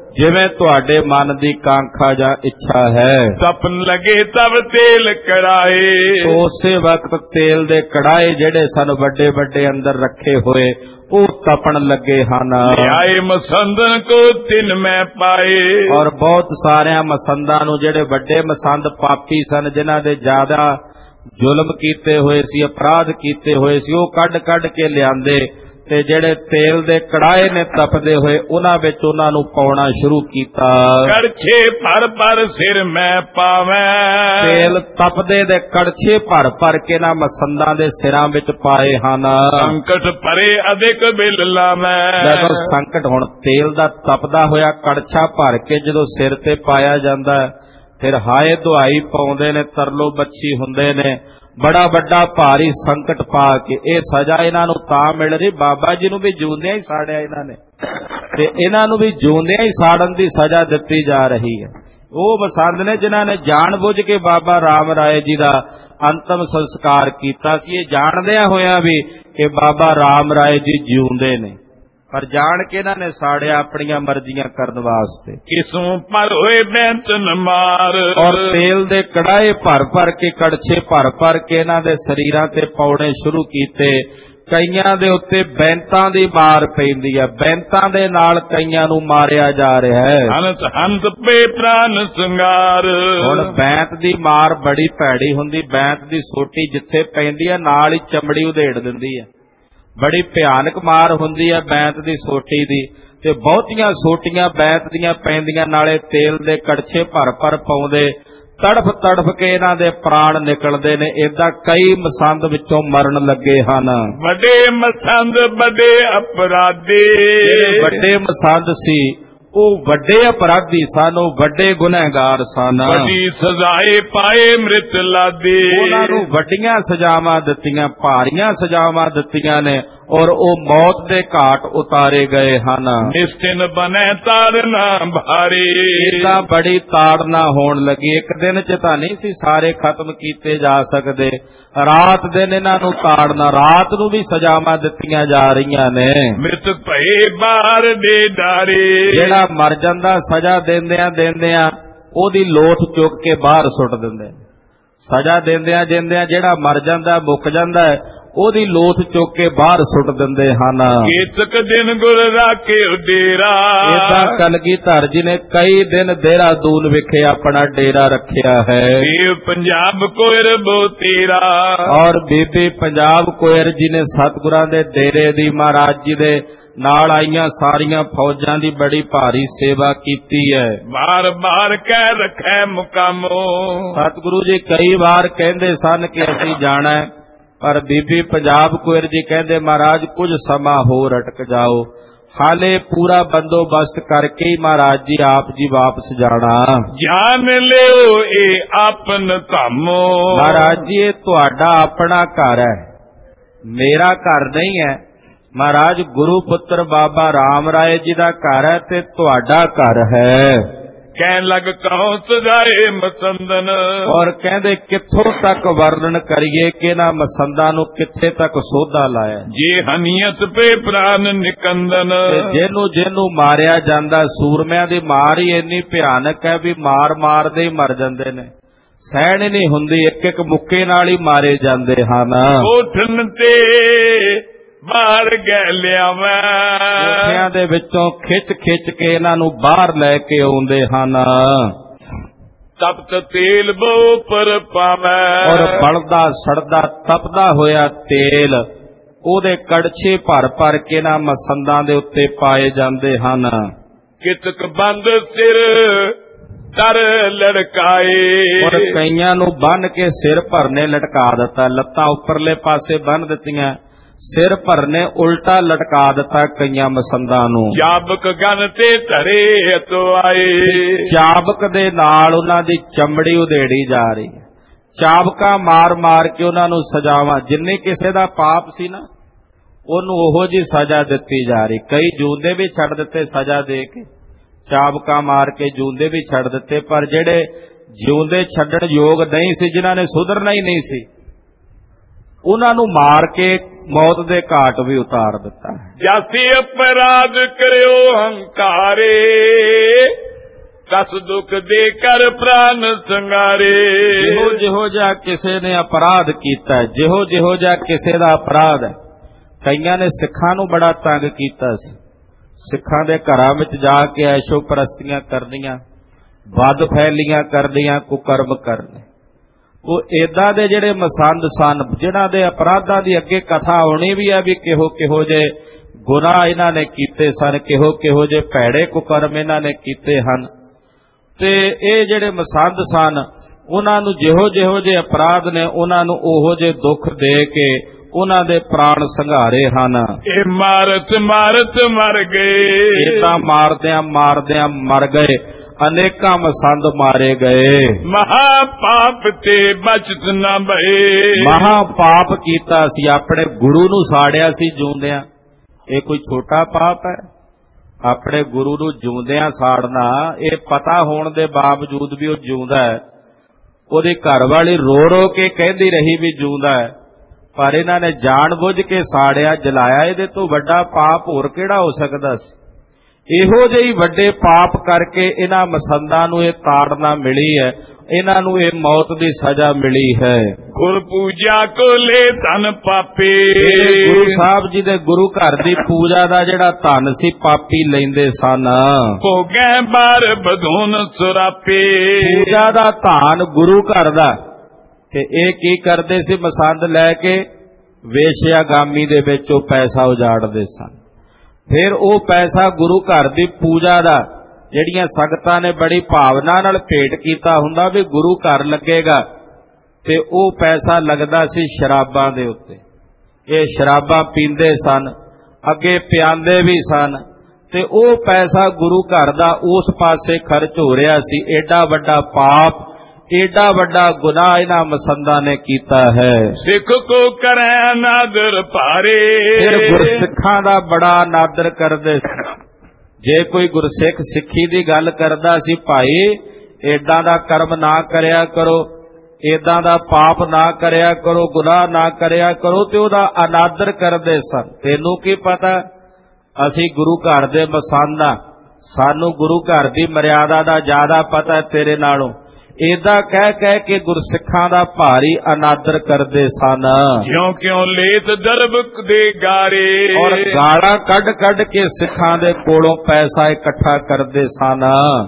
ਜਿਵੇਂ ਤੁਹਾਡੇ ਮਨ ਦੀ ਕਾਂਖਾ ਜਾਂ ਇੱਛਾ ਹੈ। तपन लगे तब तेल कड़ाए, ਉਸੇ ਵਕਤ ਤੇਲ ਦੇ ਕੜਾਏ ਜਿਹੜੇ ਸਨ ਵੱਡੇ ਵੱਡੇ ਅੰਦਰ ਰੱਖੇ ਹੋਏ ਉਹ ਤਪਣ ਲੱਗੇ ਹਨ। आए मसंदन को तिन में पाए, ਔਰ ਬਹੁਤ ਸਾਰਿਆਂ ਮਸੰਦਾਂ ਨੂੰ, ਜਿਹੜੇ ਵੱਡੇ ਮਸੰਦ ਪਾਪੀ ਸਨ, ਜਿਨ੍ਹਾਂ ਦੇ ਜ਼ਿਆਦਾ ਜ਼ੁਲਮ ਕੀਤੇ ਹੋਏ ਸੀ, ਅਪਰਾਧ ਕੀਤੇ ਹੋਏ ਸੀ, ਉਹ ਕੱਢ ਕੱਢ ਕੇ ਲਿਆਂਦੇ ਤੇ ਜਿਹੜੇ ਤੇਲ ਦੇ ਕੜਾਏ ਨੇ ਤਪਦੇ ਹੋਏ ਉਹਨਾਂ ਵਿੱਚ ਉਹਨਾਂ ਨੂੰ ਪਾਉਣਾ ਸ਼ੁਰੂ ਕੀਤਾ। कड़छे भर भर सिर में पावे, ਤੇਲ ਤਪਦੇ ਦੇ ਕੜਛੇ ਭਰ ਭਰ ਕੇ ਨਾ ਮਸੰਦਾਂ ਦੇ ਸਿਰਾਂ ਵਿੱਚ ਪਾਏ ਹਨ। संकट परे अधिक बिल लावे, ਜਦੋਂ ਸੰਕਟ, ਹੁਣ ਤੇਲ ਦਾ ਤਪਦਾ ਹੋਇਆ ਕੜਛਾ ਭਰ ਕੇ ਜਦੋਂ ਸਿਰ ਤੇ ਪਾਇਆ ਜਾਂਦਾ ਹੈ, ਫਿਰ ਹਾਏ ਦੁਹਾਈ ਪਾਉਂਦੇ ਨੇ, ਤਰਲੋ ਬੱਚੀ ਹੁੰਦੇ ਨੇ, ਬੜਾ ਵੱਡਾ ਭਾਰੀ ਸੰਕਟ ਪਾ ਕੇ। ਇਹ ਸਜ਼ਾ ਇਹਨਾਂ ਨੂੰ ਤਾਂ ਮਿਲ ਰਹੀ, ਬਾਬਾ ਜੀ ਨੂੰ ਵੀ ਜਿਉਂਦਿਆਂ ਹੀ ਸਾੜਿਆ ਇਹਨਾਂ ਨੇ, ਤੇ ਇਹਨਾਂ ਨੂੰ ਵੀ ਜਿਉਂਦਿਆਂ ਹੀ ਸਾੜਨ ਦੀ ਸਜ਼ਾ ਦਿੱਤੀ ਜਾ ਰਹੀ ਹੈ। ਉਹ ਮਸੰਦ ਨੇ ਜਿਨ੍ਹਾਂ ਨੇ ਜਾਣ ਬੁੱਝ ਕੇ ਬਾਬਾ ਰਾਮ ਰਾਏ ਜੀ ਦਾ ਅੰਤਮ ਸੰਸਕਾਰ ਕੀਤਾ ਸੀ, ਇਹ ਜਾਣਦਿਆਂ ਹੋਇਆਂ ਵੀ ਕਿ ਬਾਬਾ ਰਾਮ ਰਾਏ ਜੀ ਜਿਉਂਦੇ ਨੇ, ਪਰ ਜਾਣ ਕੇ ਇਹਨਾਂ ਨੇ ਸਾੜਿਆ ਆਪਣੀਆਂ ਮਰਜ਼ੀਆਂ ਕਰਨ ਵਾਸਤੇ। किसों पर हुए बैंचन मार, ਔਰ ਤੇਲ ਦੇ ਕੜਾਏ ਭਰ ਭਰ ਕੇ, ਕੜਛੇ ਭਰ ਭਰ ਕੇ ਇਹਨਾਂ ਦੇ ਸਰੀਰਾਂ ਤੇ ਪਾਉਣੇ ਸ਼ੁਰੂ ਕੀਤੇ। ਕਈਆਂ ਦੇ ਉੱਤੇ ਬੈਂਤਾਂ ਦੀ ਮਾਰ ਪੈਂਦੀ ਹੈ, ਬੈਂਤਾਂ ਦੇ ਨਾਲ ਕਈਆਂ ਨੂੰ ਮਾਰਿਆ ਜਾ ਰਿਹਾ ਹੈ। हंस हंस पे प्राण संगार, ਹੁਣ ਬੈਂਤ ਦੀ ਮਾਰ ਬੜੀ ਭੈੜੀ ਹੁੰਦੀ, ਬੈਂਤ ਦੀ ਸੋਟੀ ਜਿੱਥੇ ਪੈਂਦੀ ਹੈ ਨਾਲ ਹੀ ਚਮੜੀ ਉਧੇੜ ਦਿੰਦੀ ਹੈ, ਬੜੀ ਭਿਆਨਕ ਮਾਰ ਹੁੰਦੀ ਹੈ ਬੈਂਤ ਦੀ ਸੋਟੀ ਦੀ। ਤੇ ਬਹੁਤੀਆਂ ਸੋਟੀਆਂ ਬੈਂਤ ਦੀਆਂ ਪੈਂਦੀਆਂ, ਨਾਲੇ ਤੇਲ ਦੇ ਕੜਛੇ ਭਰ ਭਰ ਪਾਉਂਦੇ, ਤੜਫ ਤੜਫ ਕੇ ਇਹਨਾਂ ਦੇ ਪ੍ਰਾਣ ਨਿਕਲਦੇ ਨੇ। ਏਦਾਂ ਕਈ ਮਸੰਦ ਵਿੱਚੋਂ ਮਰਨ ਲੱਗੇ ਹਨ। बड़े मसंद बड़े अपराधी, ਜਿਹੜੇ ਵੱਡੇ ਮਸੰਦ ਸੀ ਉਹ ਵੱਡੇ ਅਪਰਾਧੀ ਸਨ, ਉਹ ਵੱਡੇ ਗੁਨਹਗਾਰ ਸਨ। बड़ी सजाए पाए मृत लादे, ਉਹਨਾਂ ਨੂੰ ਵੱਡੀਆਂ ਸਜ਼ਾਵਾਂ ਦਿੱਤੀਆਂ, ਭਾਰੀਆਂ ਸਜ਼ਾਵਾਂ ਦਿੱਤੀਆਂ ਨੇ, ਔਰ ਉਹ ਮੌਤ ਦੇ ਘਾਟ ਉਤਾਰੇ ਗਏ ਹਨ। निश्चिन बने तारना भारी, ਇਦਾਂ ਬੜੀ ਤਾੜਨਾ ਹੋਣ ਲੱਗੀ। ਇੱਕ ਦਿਨ ਚ ਤਾਂ ਨਹੀਂ ਸੀ ਸਾਰੇ ਖਤਮ ਕੀਤੇ ਜਾ ਸਕਦੇ, ਰਾਤ ਦਿਨ ਇਹਨਾਂ ਨੂੰ ਤਾੜਨਾ, ਰਾਤ ਨੂੰ ਵੀ ਸਜ਼ਾਵਾਂ ਦਿੱਤੀਆਂ ਜਾ ਰਹੀਆਂ ਨੇ। मृत भये बाहर दे डारे, ਜਿਹੜਾ ਮਰ ਜਾਂਦਾ ਸਜ਼ਾ ਦਿੰਦਿਆਂ ਦਿੰਦਿਆਂ ਉਹਦੀ ਲੋਥ ਚੁੱਕ ਕੇ ਬਾਹਰ ਸੁੱਟ ਦਿੰਦੇ। ਸਜ਼ਾ ਦਿੰਦਿਆਂ ਦਿੰਦਿਆਂ ਜਿਹੜਾ ਮਰ ਜਾਂਦਾ, ਮੁੱਕ ਜਾਂਦਾ ਹੈ, ਉਹਦੀ ਲੋਥ ਚੁੱਕ ਕੇ ਬਾਹਰ ਸੁੱਟ ਦਿੰਦੇ ਹਨ। केतक दिन गुर राखे डेरा, ਏਦਾਂ ਕਲਗੀਧਰ ਜੀ ਨੇ ਕਈ ਦਿਨ ਦੇਹਰਾਦੂਨ ਵਿਖੇ ਆਪਣਾ ਡੇਰਾ ਰੱਖਿਆ ਹੈ। देव पंजाब कोयर बो तेरा, ਔਰ ਬੀਬੀ ਪੰਜਾਬ ਕੋਇਰ ਜੀ ਨੇ ਸਤਿਗੁਰਾਂ ਦੇ ਡੇਰੇ ਦੀ, ਮਹਾਰਾਜ ਜੀ ਦੇ ਨਾਲ ਆਈਆਂ ਸਾਰੀਆਂ ਫੌਜਾਂ ਦੀ ਬੜੀ ਭਾਰੀ ਸੇਵਾ ਕੀਤੀ ਹੈ। बार बार कह रखे मुकामो, ਸਤਿਗੁਰੂ ਜੀ ਕਈ ਵਾਰ ਕਹਿੰਦੇ ਸਨ ਕਿ ਅਸੀਂ ਜਾਣਾ ਹੈ, ਪਰ ਬੀਬੀ ਪੰਜਾਬ ਕੋਇਰ ਜੀ ਕਹਿੰਦੇ ਮਹਾਰਾਜ ਕੁਝ ਸਮਾਂ ਹੋਰ ਅਟਕ ਜਾਓ, ਹਾਲੇ ਪੂਰਾ ਬੰਦੋਬਸਤ ਕਰਕੇ ਹੀ ਮਹਾਰਾਜ ਜੀ ਆਪ ਜੀ ਵਾਪਸ ਜਾਣਾ। जान लियो ए आपन धामो, ਮਹਾਰਾਜ ਜੀ ਇਹ ਤੁਹਾਡਾ ਆਪਣਾ ਘਰ ਹੈ, ਮੇਰਾ ਘਰ ਨਹੀਂ ਹੈ। ਮਹਾਰਾਜ ਗੁਰੂ ਪੁੱਤਰ ਬਾਬਾ ਰਾਮ ਰਾਏ ਜੀ ਦਾ ਘਰ ਹੈ ਤੇ ਤੁਹਾਡਾ ਘਰ ਹੈ। ਕਹਿਣ ਲੱਗ ਕਹੋ ਸਜਾਏ ਮਸੰਦਨ, ਔਰ ਕਹਿੰਦੇ ਕਿੱਥੋਂ ਤੱਕ ਵਰਣਨ ਕਰੀਏ ਕਿ ਇਹਨਾਂ ਮਸੰਦਾਂ ਨੂੰ ਕਿੱਥੇ ਤੱਕ ਸੋਧਾ ਲਾਇਆ। ਜੇ ਹਨੀਅਤ ਪੇ ਪ੍ਰਾਨ ਨਿਕੰਦਨ, ਜਿਹਨੂੰ ਜਿਹਨੂੰ ਮਾਰਿਆ ਜਾਂਦਾ, ਸੂਰਮਿਆਂ ਦੀ ਮਾਰ ਹੀ ਇੰਨੀ ਭਿਆਨਕ ਹੈ ਵੀ ਮਾਰ ਮਾਰਦੇ ਹੀ ਮਰ ਜਾਂਦੇ ਨੇ, ਸਹਿਣ ਹੀ ਨਹੀਂ ਹੁੰਦੀ, ਇੱਕ ਇੱਕ ਮੁੱਕੇ ਨਾਲ ਹੀ ਮਾਰੇ ਜਾਂਦੇ ਹਨ। ਉਠਣ ਤੇ ਬਾਹਰ ਗੈ ਲਿਆਵਾਂ, ਕੋਠਿਆਂ ਦੇ ਵਿੱਚੋਂ ਖਿੱਚ ਖਿੱਚ ਕੇ ਇਹਨਾਂ ਨੂੰ ਬਾਹਰ ਲੈ ਕੇ ਆਉਂਦੇ ਹਨ। ਤਪਤ ਤੇਲ ਬੋ ਪਰ ਪਾਵੈ, ਔਰ ਬਲਦਾ ਸੜਦਾ ਤਪਦਾ ਹੋਇਆ ਤੇਲ ਉਹਦੇ ਕੜਛੇ ਭਰ ਭਰ ਕੇ ਨਾ ਮਸੰਦਾਂ ਦੇ ਉੱਤੇ ਪਾਏ ਜਾਂਦੇ ਹਨ। ਕਿਤਕ ਬੰਦ ਸਿਰ ਕਰ ਲੜਕਾਏ, ਔਰ ਕਈਆਂ ਨੂੰ ਬੰਨ ਕੇ ਸਿਰ ਭਰਨੇ ਲਟਕਾ ਦਿੱਤਾ, ਲੱਤਾਂ ਉੱਪਰਲੇ ਪਾਸੇ ਬੰਨ ਦਿੱਤੀਆਂ, ਸਿਰ ਭਰਨੇ ਉਲਟਾ ਲਟਕਾ ਦਿੱਤਾ ਕਈਆਂ ਮਸੰਦਾਂ ਨੂੰ। ਚਾਬਕ ਗਨ ਤੇ ਧਰੇ ਤੋ ਆਏ, ਚਾਬਕ ਦੇ ਨਾਲ ਉਹਨਾਂ ਦੀ ਚਮੜੀ ਉਧੇੜੀ ਜਾ ਰਹੀ ਹੈ, ਚਾਬਕਾਂ ਮਾਰ ਮਾਰ ਕੇ ਉਹਨਾਂ ਨੂੰ ਸਜ਼ਾਵਾਂ, ਜਿੰਨੇ ਕਿਸੇ ਦਾ ਪਾਪ ਸੀ ਨਾ ਉਹਨੂੰ ਉਹੋ ਜੀ ਸਜ਼ਾ ਦਿੱਤੀ ਜਾ ਰਹੀ। ਕਈ ਜੂੰਦੇ ਵੀ ਛੱਡ ਦਿੱਤੇ ਸਜ਼ਾ ਦੇ ਕੇ, ਚਾਬਕਾਂ ਮਾਰ ਕੇ ਜੂੰਦੇ ਵੀ ਛੱਡ ਦਿੱਤੇ, ਪਰ ਜਿਹੜੇ ਜਿਉਂਦੇ ਛੱਡਣ ਯੋਗ ਨਹੀਂ ਸੀ, ਜਿਨ੍ਹਾਂ ਨੇ ਸੁਧਰਨਾ ਹੀ ਨਹੀਂ ਸੀ, ਉਹਨਾਂ ਨੂੰ ਮਾਰ ਕੇ ਮੌਤ ਦੇ ਘਾਟ ਵੀ ਉਤਾਰ ਦਿੱਤਾ ਹੈ। ਜਾਸੀ ਅਪਰਾਧ ਕਰਿਓ ਹੰਕਾਰੇ, ਕਸ ਦੁਖ ਦੇ ਕਰ ਪ੍ਰਾਨ ਸੰਗਾਰੇ। ਜਿਹੋ ਜਿਹਾ ਕਿਸੇ ਨੇ ਅਪਰਾਧ ਕੀਤਾ, ਜਿਹੋ ਜਿਹਾ ਕਿਸੇ ਦਾ ਅਪਰਾਧ ਹੈ। ਕਈਆਂ ਨੇ ਸਿੱਖਾਂ ਨੂੰ ਬੜਾ ਤੰਗ ਕੀਤਾ ਸੀ, ਸਿੱਖਾਂ ਦੇ ਘਰਾਂ ਵਿੱਚ ਜਾ ਕੇ ਐਸ਼ੋ ਪ੍ਰਸਤੀਆਂ ਕਰਨੀਆਂ, ਵੱਧ ਫੈਲੀਆਂ ਕਰਨੀਆਂ, ਕੁਕਰਮ ਕਰਨੇ। ਉਹ ਏਦਾਂ ਦੇ ਜਿਹੜੇ ਮਸੰਦ ਸਨ, ਜਿਨ੍ਹਾਂ ਦੇ ਅਪਰਾਧਾਂ ਦੀ ਅੱਗੇ ਕਥਾ ਆਉਣੀ ਵੀ ਹੈ ਵੀ ਕਿਹੋ ਜਿਹੇ ਗੁਨਾਹ ਇਹਨਾਂ ਨੇ ਕੀਤੇ ਸਨ, ਕਿਹੋ ਜਿਹੇ ਭੈੜੇ ਕੁਕਰਮ ਇਹਨਾਂ ਨੇ ਕੀਤੇ ਹਨ। ਤੇ ਇਹ ਜਿਹੜੇ ਮਸੰਦ ਸਨ, ਉਹਨਾਂ ਨੂੰ ਜਿਹੋ ਜਿਹੇ ਅਪਰਾਧ ਨੇ, ਉਹਨਾਂ ਨੂੰ ਉਹੋ ਜਿਹੇ ਦੁੱਖ ਦੇ ਕੇ ਉਹਨਾਂ ਦੇ ਪ੍ਰਾਣ ਸੰਘਾਰੇ ਹਨ। ਇਹ ਮਾਰਤ ਮਰ ਗਏ, ਏਦਾਂ ਮਾਰਦਿਆਂ ਮਰ ਗਏ। ਅਨੇਕਾਂ ਮਸੰਦ ਮਾਰੇ ਗਏ। ਮਹਾ ਪਾਪ ਤੇ ਬਚਤ ਨਾ ਭਏ, ਮਹਾ ਪਾਪ ਕੀਤਾ ਸੀ, ਆਪਣੇ ਗੁਰੂ ਨੂੰ ਸਾੜਿਆ ਸੀ ਜਿਉਂਦਿਆਂ। ਇਹ ਕੋਈ ਛੋਟਾ ਪਾਪ ਹੈ? ਆਪਣੇ ਗੁਰੂ ਨੂੰ ਜਿਉਂਦਿਆਂ ਸਾੜਨਾ, ਇਹ ਪਤਾ ਹੋਣ ਦੇ ਬਾਵਜੂਦ ਵੀ ਉਹ ਜਿਉਂਦਾ ਹੈ। ਉਹਦੀ ਘਰਵਾਲੀ ਰੋ ਕੇ ਕਹਿੰਦੀ ਰਹੀ ਵੀ ਜਿਉਂਦਾ ਹੈ, ਪਰ ਇਹਨਾਂ ਨੇ ਜਾਣ ਬੁੱਝ ਕੇ ਸਾੜਿਆ, ਜਲਾਇਆ। ਇਹਦੇ ਤੋਂ ਵੱਡਾ ਪਾਪ ਹੋਰ ਕਿਹੜਾ ਹੋ ਸਕਦਾ ਸੀ? ਇਹੋ ਜਿਹੀ ਵੱਡੇ ਪਾਪ ਕਰਕੇ ਇਹਨਾਂ ਮਸੰਦਾਂ ਨੂੰ ਇਹ ਤਾੜਨਾ ਮਿਲੀ ਹੈ, ਇਹਨਾਂ ਨੂੰ ਇਹ ਮੌਤ ਦੀ ਸਜ਼ਾ ਮਿਲੀ ਹੈ। ਗੁਰ ਪੂਜਾ ਕੋ ਲੈ ਧਨ ਪਾਪੇ, ਗੁਰੂ ਸਾਹਿਬ ਜੀ ਦੇ ਗੁਰੂ ਘਰ ਦੀ ਪੂਜਾ ਦਾ ਜਿਹੜਾ ਧਨ ਸੀ, ਪਾਪੀ ਲੈਂਦੇ ਸਨ। ਭੋਗੈ ਬਾਰ ਬਧੂਨ ਸੁਰਾਪੇ, ਪੂਜਾ ਦਾ ਧਨ ਗੁਰੂ ਘਰ ਦਾ, ਤੇ ਇਹ ਕੀ ਕਰਦੇ ਸੀ? ਮਸੰਦ ਲੈ ਕੇ ਵੇਸ਼ਿਆਗਾਮੀ ਦੇ ਵਿੱਚ ਉਹ ਪੈਸਾ ਉਜਾੜਦੇ ਸਨ। ਫਿਰ ਉਹ ਪੈਸਾ ਗੁਰੂ ਘਰ ਦੀ ਪੂਜਾ ਦਾ, ਜਿਹੜੀਆਂ ਸੰਗਤਾਂ ਨੇ ਬੜੀ ਭਾਵਨਾ ਨਾਲ ਭੇਟ ਕੀਤਾ ਹੁੰਦਾ ਵੀ ਗੁਰੂ ਘਰ ਲੱਗੇਗਾ, ਤੇ ਉਹ ਪੈਸਾ ਲੱਗਦਾ ਸੀ ਸ਼ਰਾਬਾਂ ਦੇ ਉੱਤੇ। ਇਹ ਸ਼ਰਾਬਾਂ ਪੀਂਦੇ ਸਨ, ਅੱਗੇ ਪਿਆਂਦੇ ਵੀ ਸਨ, ਤੇ ਉਹ ਪੈਸਾ ਗੁਰੂ ਘਰ ਦਾ ਉਸ ਪਾਸੇ ਖਰਚ ਹੋ ਰਿਹਾ ਸੀ। ਏਡਾ ਵੱਡਾ ਪਾਪ, ਏਡਾ ਵੱਡਾ ਗੁਨਾਹ ਇਹਨਾਂ ਮਸੰਦਾਂ ਨੇ ਕੀਤਾ ਹੈ। ਸਿੱਖ ਕੋ ਕਰੈ ਨਾਦਰ ਭਾਰੇ, ਫਿਰ ਗੁਰਸਿੱਖਾਂ ਦਾ ਬੜਾ ਨਾਦਰ ਕਰਦੇ। ਜੇ ਕੋਈ ਗੁਰਸਿੱਖ ਸਿੱਖੀ ਦੀ ਗੱਲ ਕਰਦਾ ਸੀ, ਭਾਈ ਏਦਾਂ ਦਾ ਕਰਮ ਨਾ ਕਰਿਆ ਕਰੋ, ਏਦਾਂ ਦਾ ਪਾਪ ਨਾ ਕਰਿਆ ਕਰੋ, ਗੁਨਾਹ ਨਾ ਕਰਿਆ ਕਰੋ, ਤੇ ਉਹਦਾ ਅਨਾਦਰ ਕਰਦੇ ਸਨ। ਤੈਨੂੰ ਕੀ ਪਤਾ, ਅਸੀਂ ਗੁਰੂ ਘਰ ਦੇ ਮਸੰਦ ਆ, ਸਾਨੂੰ ਗੁਰੂ ਘਰ ਦੀ ਮਰਿਆਦਾ ਦਾ ਜ਼ਿਆਦਾ ਪਤਾ ਤੇਰੇ ਨਾਲੋਂ। ਏਦਾਂ ਕਹਿ ਕੇ ਗੁਰਸਿੱਖਾਂ ਦਾ ਭਾਰੀ ਅਨਾਦਰ ਕਰਦੇ ਸਨ। ਕਿਉਂ ਲੇਤ ਦਰਬ ਦੇ ਗਾਰੇ, ਔਰ ਗਾਲਾਂ ਕੱਢ ਕੇ ਸਿੱਖਾਂ ਦੇ ਕੋਲੋਂ ਪੈਸਾ ਇਕੱਠਾ ਕਰਦੇ ਸਨ।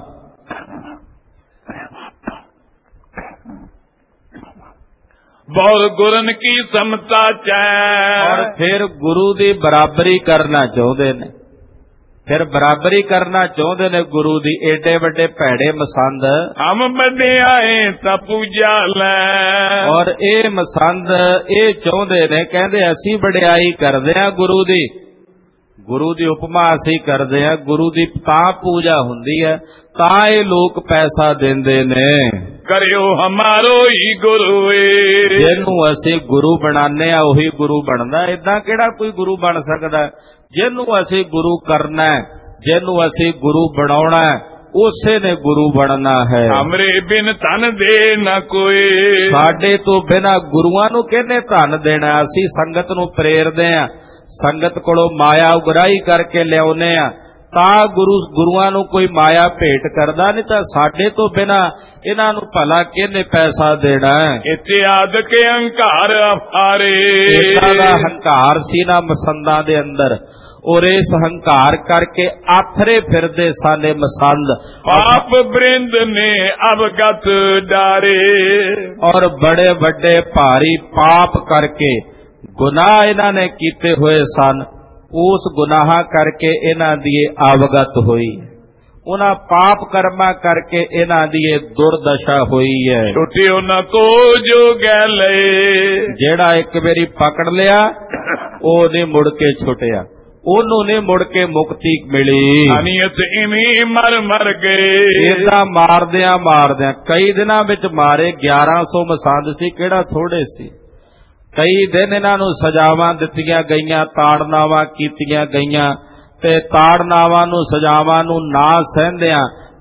ਬੌਰ ਗੁਰਨ ਕੀ ਸਮਤਾ ਚੈ, ਔਰ ਫਿਰ ਗੁਰੂ ਦੀ ਬਰਾਬਰੀ ਕਰਨਾ ਚਾਹੁੰਦੇ ਨੇ, ਫਿਰ ਬਰਾਬਰੀ ਕਰਨਾ ਚਾਹੁੰਦੇ ਨੇ ਗੁਰੂ ਦੀ। ਏਡੇ ਵੱਡੇ ਭੈੜੇ ਮਸੰਦ, ਹਮ ਵਡਿਆਏ ਤਾਂ ਪੂਜਾ ਲੈ, ਔਰ ਇਹ ਮਸੰਦ ਇਹ ਚਾਹੁੰਦੇ ਨੇ, ਕਹਿੰਦੇ ਅਸੀਂ ਵਡਿਆਈ ਕਰਦੇ ਆ ਗੁਰੂ ਦੀ, ਗੁਰੂ ਦੀ ਉਪਮਾ ਅਸੀਂ ਕਰਦੇ ਆ, ਗੁਰੂ ਦੀ ਤਾਂ ਪੂਜਾ ਹੁੰਦੀ ਹੈ, ਤਾਂ ਇਹ ਲੋਕ ਪੈਸਾ ਦਿੰਦੇ ਨੇ। ਕਰਿਓ ਹਮਾਰੋ ਹੀ ਗੁਰੂ ਏ, ਜਿਹਨੂੰ ਅਸੀਂ ਗੁਰੂ ਬਣਾਉਂਦੇ ਆ ਉਹੀ ਗੁਰੂ ਬਣਦਾ। ਏਦਾਂ ਕਿਹੜਾ ਕੋਈ ਗੁਰੂ ਬਣ ਸਕਦਾ? ਜਿਹਨੂੰ ਅਸੀਂ ਗੁਰੂ ਕਰਨਾ, ਜਿਹਨੂੰ ਅਸੀਂ ਗੁਰੂ ਬਣਾਉਣਾ, ਉਸੇ ਨੇ ਗੁਰੂ ਬਣਨਾ ਹੈ। ਹਮਰੇ ਬਿਨ ਧਨ ਦੇ ਨਾ ਕੋਈ, ਸਾਡੇ ਤੋਂ ਬਿਨਾਂ ਗੁਰੂਆਂ ਨੂੰ ਕਿਹਨੇ ਧਨ ਦੇਣਾ? ਅਸੀਂ ਸੰਗਤ ਨੂੰ ਪ੍ਰੇਰਦੇ ਆ, ਸੰਗਤ ਕੋਲੋਂ ਮਾਇਆ ਉਗਰਾਹੀ ਕਰਕੇ ਲਿਆਉਨੇ ਆ, ਤਾਂ ਗੁਰੂਆਂ ਨੂੰ ਕੋਈ ਮਾਇਆ ਭੇਟ ਕਰਦਾ, ਨਹੀਂ ਤਾਂ ਸਾਡੇ ਤੋਂ ਬਿਨਾਂ ਇਹਨਾਂ ਨੂੰ ਭਲਾ ਕਿਹਨੇ ਪੈਸਾ ਦੇਣਾ? ਇਤਿਆਦ ਕੇ ਹੰਕਾਰ ਅਫਾਰੇ, ਇਹਨਾਂ ਦਾ ਹੰਕਾਰ ਸੀ ਨਾ ਮਸੰਦਾਂ ਦੇ ਅੰਦਰ, ਔਰ ਇਸ ਹੰਕਾਰ ਕਰਕੇ ਆਥਰੇ ਫਿਰਦੇ ਸਾਨੇ ਮਸੰਦ। ਪਾਪ ਬ੍ਰਿੰਦ ਨੇ ਅਵਗਤ ਡਾਰੇ, ਔਰ ਬੜੇ ਵੱਡੇ ਭਾਰੀ ਪਾਪ ਕਰਕੇ ਗੁਨਾਹ ਇਹਨਾਂ ਨੇ ਕੀਤੇ ਹੋਏ ਸਨ। ਉਸ ਗੁਨਾਹਾਂ ਕਰਕੇ ਇਹਨਾਂ ਦੀ ਆਵਗਤ ਹੋਈ, ਉਹਨਾਂ ਪਾਪ ਕਰਮਾਂ ਕਰਕੇ ਇਹਨਾਂ ਦੀ ਦੁਰਦਸ਼ਾ ਹੋਈ ਹੈ। ਛੁੱਟਿਓ ਨਾ ਕੋ ਜੋ ਗੈ ਲਏ, ਜਿਹੜਾ ਇੱਕ ਵਾਰੀ ਪਕੜ ਲਿਆ ਉਹ ਨਹੀਂ ਮੁੜ ਕੇ ਛੁੱਟਿਆ, ਉਹਨੂੰ ਨਹੀਂ ਮੁੜ ਕੇ ਮੁਕਤੀ ਮਿਲੀ। ਅਨੀਅਤ ਇਵੇਂ ਮਰ ਗਏ, ਏਦਾਂ ਮਾਰਦਿਆਂ ਕਈ ਦਿਨਾਂ ਵਿੱਚ ਮਾਰੇ। 1100 ਮਸੰਦ ਸੀ, ਕਿਹੜਾ ਥੋੜੇ ਸੀ। ਕਈ ਦਿਨ ਇਹਨਾਂ ਨੂੰ ਸਜ਼ਾਵਾਂ ਦਿੱਤੀਆਂ ਗਈਆਂ, ਤਾੜਨਾਵਾਂ ਕੀਤੀਆਂ ਗਈਆਂ, ਤੇ ਤਾੜਨਾਵਾਂ ਨੂੰ ਸਜ਼ਾਵਾਂ ਨੂੰ ਨਾ ਸਹਿੰਦਿਆਂ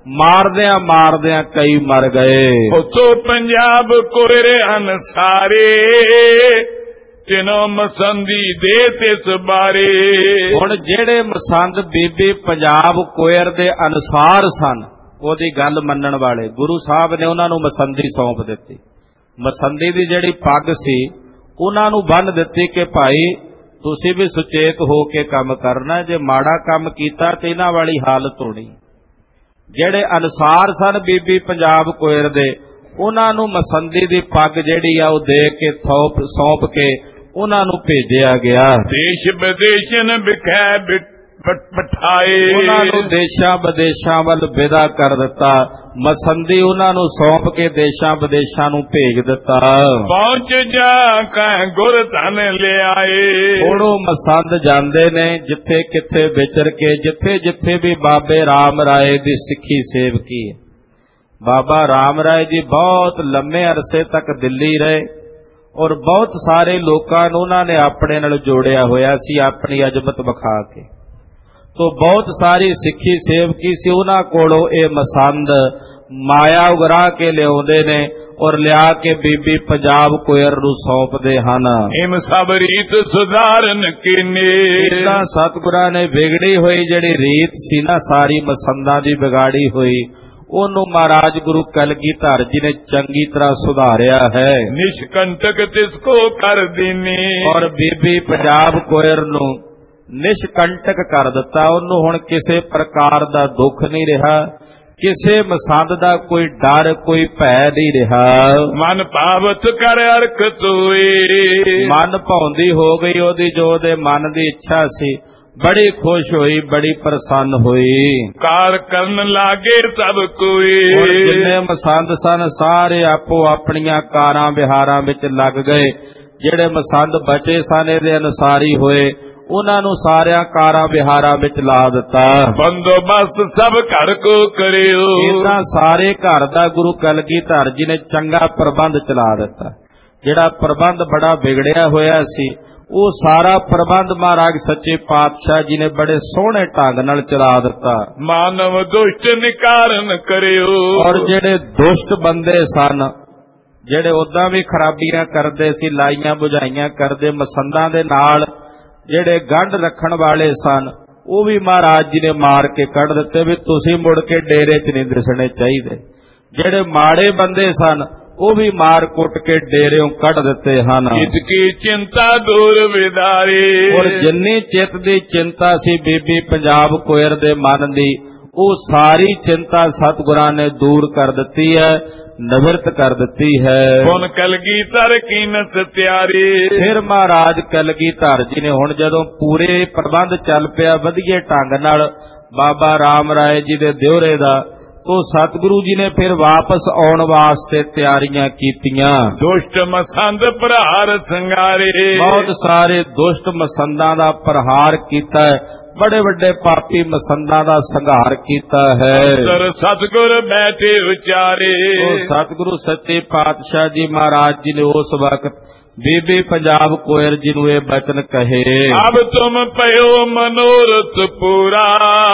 ਮਾਰਦਿਆਂ ਕਈ ਮਰ ਗਏ। ਉਤੋਂ ਪੰਜਾਬ ਕੋਰੇ ਅਨਸਾਰੇ, ਤਿਨੋ ਮਸੰਦੀ ਦੇ ਤਿਸ ਬਾਰੇ। ਹੁਣ ਜਿਹੜੇ ਮਸੰਦ ਬੀਬੀ ਪੰਜਾਬ ਕੁਇਰ ਦੇ ਅਨੁਸਾਰ ਸਨ, ਉਹਦੀ ਗੱਲ ਮੰਨਣ ਵਾਲੇ, ਗੁਰੂ ਸਾਹਿਬ ਨੇ ਉਹਨਾਂ ਨੂੰ ਮਸੰਦੀ ਸੌਂਪ ਦਿੱਤੀ। ਮਸੰਦੀ ਦੀ ਜਿਹੜੀ ਪੱਗ ਸੀ ਉਹਨਾਂ ਨੂੰ ਬੰਨ੍ਹ ਦਿੱਤੀ ਕਿ ਭਾਈ ਤੁਸੀਂ ਵੀ ਸੁਚੇਤ ਹੋ ਕੇ ਕੰਮ ਕਰਨਾ, ਜੇ ਮਾੜਾ ਕੰਮ ਕੀਤਾ ਤੇ ਇਹਨਾਂ ਵਾਲੀ ਹਾਲਤ ਹੋਣੀ। ਜਿਹੜੇ ਅਨੁਸਾਰ ਸਨ ਬੀਬੀ ਪੰਜਾਬ ਕੁਇਰ ਦੇ, ਉਹਨਾਂ ਨੂੰ ਮਸੰਦੀ ਦੀ ਪੱਗ ਜਿਹੜੀ ਆ ਉਹ ਦੇ ਕੇ ਸੌਂਪ ਕੇ ਉਹਨਾਂ ਨੂੰ ਭੇਜਿਆ ਗਿਆ। ਦੇਸ਼ ਵਿਦੇਸ਼ਨ ਵਿਖੇ ਬਿਠਾਏ, ਉਹਨਾਂ ਨੂੰ ਦੇਸ਼ਾਂ ਵਿਦੇਸ਼ਾਂ ਵੱਲ ਵਿਦਾ ਕਰ ਦਿੱਤਾ। ਮਸੰਦੀ ਉਹਨਾਂ ਨੂੰ ਸੌਂਪ ਕੇ ਦੇਸ਼ਾਂ ਵਿਦੇਸ਼ਾਂ ਨੂੰ ਭੇਜ ਦਿੱਤਾ। ਪਹੁੰਚ ਜਾ ਕਹਿ ਗੁਰ ਧਨ ਲਿਆਏ। ਹੁਣ ਉਹ ਮਸੰਦ ਜਾਂਦੇ ਨੇ ਜਿੱਥੇ ਕਿੱਥੇ ਵਿਚਰ ਕੇ, ਜਿੱਥੇ ਜਿੱਥੇ ਵੀ ਬਾਬੇ ਰਾਮ ਰਾਏ ਦੀ ਸਿੱਖੀ ਸੇਵਕੀ ਹੈ। ਬਾਬਾ ਰਾਮ ਰਾਏ ਜੀ ਬਹੁਤ ਲੰਮੇ ਅਰਸੇ ਤੱਕ ਦਿੱਲੀ ਰਹੇ ਔਰ ਬਹੁਤ ਸਾਰੇ ਲੋਕਾਂ ਨੂੰ ਉਹਨਾਂ ਨੇ ਆਪਣੇ ਨਾਲ ਜੋੜਿਆ ਹੋਇਆ ਸੀ ਆਪਣੀ ਅਜ਼ਮਤ ਵਿਖਾ ਕੇ। ਤੋ ਬਹੁਤ ਸਾਰੀ ਸਿੱਖੀ ਸੇਵਕੀ ਸੀ, ਉਹਨਾਂ ਕੋਲੋਂ ਇਹ ਮਸੰਦ ਮਾਇਆ ਉਗਰਾ ਕੇ ਲਿਆਉਂਦੇ ਨੇ ਔਰ ਲਿਆ ਕੇ ਬੀਬੀ ਪੰਜਾਬ ਕੁਇਰ ਨੂੰ ਸੌਂਪਦੇ ਹਨ। ਇਮ ਸਭ ਰੀਤ ਸੁਧਾਰਨ ਕੀਨੇ। ਇਦਾਂ ਸਤਿਗੁਰਾਂ ਨੇ ਵਿਗੜੀ ਹੋਈ ਜਿਹੜੀ ਰੀਤ ਸੀ ਨਾ ਸਾਰੀ ਮਸੰਦਾਂ ਦੀ ਵਿਗਾੜੀ ਹੋਈ, ਉਹਨੂੰ ਮਹਾਰਾਜ ਗੁਰੂ ਕਲਗੀਧਰ ਜੀ ਨੇ ਚੰਗੀ ਤਰ੍ਹਾਂ ਸੁਧਾਰਿਆ ਹੈ। ਨਿਸ਼ਕੰਟਕ ਤਿਸ ਕੋ ਕਰ ਦੀਨੀ। ਔਰ ਬੀਬੀ ਪੰਜਾਬ ਕੁਇਰ ਨੂੰ ਨਿਸ਼ਕੰਟਕ ਕਰ ਦਿੱਤਾ। ਉਹਨੂੰ ਹੁਣ ਕਿਸੇ ਪ੍ਰਕਾਰ ਦਾ ਦੁੱਖ ਨਹੀਂ ਰਿਹਾ, ਕਿਸੇ ਮਸੰਦ ਦਾ ਕੋਈ ਡਰ ਕੋਈ ਭੈ ਨਹੀਂ ਰਿਹਾ। ਮਨ ਭਾਵਤ ਕਰ ਅਰਖ ਤੋਏ। ਮਨ ਭਾਉਂਦੀ ਹੋ ਗਈ ਉਹਦੀ, ਜੋ ਉਹਦੇ ਮਨ ਦੀ ਇੱਛਾ ਸੀ, ਬੜੀ ਖੁਸ਼ ਹੋਈ, ਬੜੀ ਪ੍ਰਸੰਨ ਹੋਈ। ਕਾਰ ਕਰਨ ਲਾਗੇ ਸਭ ਕੋਈ। ਜਿੰਨੇ ਮਸੰਦ ਸਨ ਸਾਰੇ ਆਪੋ ਆਪਣੀਆਂ ਕਾਰਾਂ ਵਿਹਾਰਾਂ ਵਿੱਚ ਲੱਗ ਗਏ। ਜਿਹੜੇ ਮਸੰਦ ਬਚੇ ਸਨ ਇਹਦੇ ਅਨੁਸਾਰੀ ਹੋਏ, ਉਹਨਾਂ ਨੂੰ ਸਾਰਿਆਂ ਕਾਰਾਂ ਵਿਹਾਰਾਂ ਵਿੱਚ ਲਾ ਦਿੱਤਾ। ਬੰਦੋਬਸਤ ਸਭ ਘਰ ਕੋ ਕਰਿਓ। ਇਹਨਾਂ ਸਾਰੇ ਘਰ ਦਾ ਗੁਰੂ ਕਲਗੀਧਰ ਜੀ ਨੇ ਚੰਗਾ ਪ੍ਰਬੰਧ ਚਲਾ ਦਿੱਤਾ। ਜਿਹੜਾ ਪ੍ਰਬੰਧ ਬੜਾ ਵਿਗੜਿਆ ਹੋਇਆ ਸੀ, ਉਹ ਸਾਰਾ ਪ੍ਰਬੰਧ ਮਹਾਰਾਜ ਸੱਚੇ ਪਾਤਸ਼ਾਹ ਜੀ ਨੇ ਬੜੇ ਸੋਹਣੇ ਢੰਗ ਨਾਲ ਚਲਾ ਦਿੱਤਾ। ਮਾਨਵ ਦੁਸ਼ਟ ਨਿਕਾਰਨ ਕਰਿਓ। ਔਰ ਜਿਹੜੇ ਦੁਸ਼ਟ ਬੰਦੇ ਸਨ, ਜਿਹੜੇ ਉਦਾਂ ਵੀ ਖਰਾਬੀਆਂ ਕਰਦੇ ਸੀ, ਲਾਈਆਂ ਬੁਝਾਈਆਂ ਕਰਦੇ, ਮਸੰਦਾਂ ਦੇ ਨਾਲ ਜਿਹੜੇ ਗੰਢ ਰੱਖਣ ਵਾਲੇ ਸਨ, ਉਹ ਵੀ ਮਹਾਰਾਜ ਜੀ ਨੇ ਮਾਰ ਕੇ ਕੱਢ ਦਿੱਤੇ ਵੀ ਤੁਸੀਂ ਮੁੜ ਕੇ ਡੇਰੇ 'ਚ ਨਹੀਂ ਦਿਸਣੇ ਚਾਹੀਦੇ। ਜਿਹੜੇ ਮਾੜੇ ਬੰਦੇ ਸਨ ਉਹ ਵੀ ਮਾਰ ਕੁੱਟ ਕੇ ਡੇਰਿਓਂ ਕੱਢ ਦਿੱਤੇ ਹਨ। ਇਤਕੀ ਚਿੰਤਾ ਦੂਰ ਵਿਦਾਰੇ। ਔਰ ਜਿੰਨੀ ਚਿੱਤ ਦੀ ਚਿੰਤਾ ਸੀ ਬੀਬੀ ਪੰਜਾਬ ਕੁਇਰ ਦੇ ਮਨ ਦੀ, ਉਹ ਸਾਰੀ ਚਿੰਤਾ ਸਤਿਗੁਰਾਂ ਨੇ ਦੂਰ ਕਰ ਦਿੱਤੀ ਹੈ, ਨਿਵਰਤ ਕਰ ਦਿੱਤੀ ਹੈ। ਹੁਣ ਕਲਗੀਧਰ ਕੀਨਤ ਤਿਆਰੀ। ਫਿਰ ਮਹਾਰਾਜ ਕਲਗੀਧਰ ਜੀ ਨੇ ਹੁਣ ਜਦੋਂ ਪੂਰੇ ਪ੍ਰਬੰਧ ਚੱਲ ਪਿਆ ਵਧੀਆ ਢੰਗ ਨਾਲ ਬਾਬਾ ਰਾਮ ਰਾਏ ਜੀ ਦੇ ਦਿਉਰੇ ਦਾ, ਤੋ ਸਤਿਗੁਰੂ ਜੀ ਨੇ ਫਿਰ ਵਾਪਸ ਆਉਣ ਵਾਸਤੇ ਤਿਆਰੀਆਂ ਕੀਤੀਆਂ। ਦੁਸ਼ਟ ਮਸੰਦ ਪ੍ਰਹਾਰ ਸੰਗਾਰੇ। ਬਹੁਤ ਸਾਰੇ ਦੁਸ਼ਟ ਮਸੰਦਾਂ ਦਾ ਪ੍ਰਹਾਰ ਕੀਤਾ ਹੈ, ਬੜੇ ਵੱਡੇ ਪਾਪੀ ਮਸੰਦਾਂ ਦਾ ਸੰਘਾਰ ਕੀਤਾ ਹੈ। ਸਤਿਗੁਰ ਬੈਠੇ ਵਿਚਾਰੇ। ਸਤਿਗੁਰੂ ਸੱਚੇ ਪਾਤਸ਼ਾਹ ਜੀ ਮਹਾਰਾਜ ਜੀ ਨੇ ਉਸ ਵਕਤ ਬੀਬੀ ਪੰਜਾਬ ਕੁਇਰ ਜੀ ਨੂੰ ਇਹ ਬਚਨ ਕਹੇ। ਅਬ ਤੁਮ ਪਇਓ ਮਨੋਰਥ ਪੂਰਾ।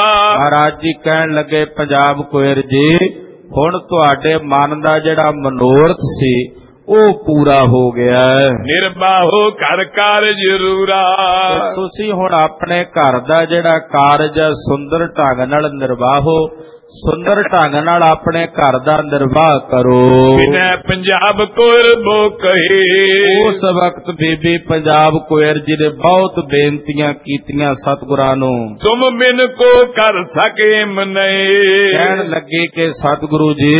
ਮਹਾਰਾਜ ਜੀ ਕਹਿਣ ਲੱਗੇ ਪੰਜਾਬ ਕੁਇਰ ਜੀ, ਹੁਣ ਤੁਹਾਡੇ ਮਨ ਦਾ ਜਿਹੜਾ ਮਨੋਰਥ ਸੀ ਉਹ ਪੂਰਾ ਹੋ ਗਿਆ। ਨਿਰਬਾਹੋ ਘਰ ਕਾਰਜ ਜ਼ਰੂਰਾ। ਤੁਸੀਂ ਹੁਣ ਆਪਣੇ ਘਰ ਦਾ ਜਿਹੜਾ ਕਾਰਜ ਹੈ ਸੁੰਦਰ ਢੰਗ ਨਾਲ ਨਿਰਵਾਹੋ, ਸੁੰਦਰ ਢੰਗ ਨਾਲ ਆਪਣੇ ਘਰ ਦਾ ਨਿਰਵਾਹ ਕਰੋ। ਬਿਨੈ ਪੰਜਾਬ ਕੁਇਰ ਬੋ ਕਹੇ। ਉਸ ਵਕਤ ਬੀਬੀ ਪੰਜਾਬ ਕੁਇਰ ਜੀ ਨੇ ਬਹੁਤ ਬੇਨਤੀਆਂ ਕੀਤੀਆਂ ਸਤਿਗੁਰਾਂ ਨੂੰ। ਤੁਮ ਬਿਨ ਕੋ ਕਰ ਸਕੇ ਮਨੈ। ਕਹਿਣ ਲੱਗੇ ਕਿ ਸਤਿਗੁਰੂ ਜੀ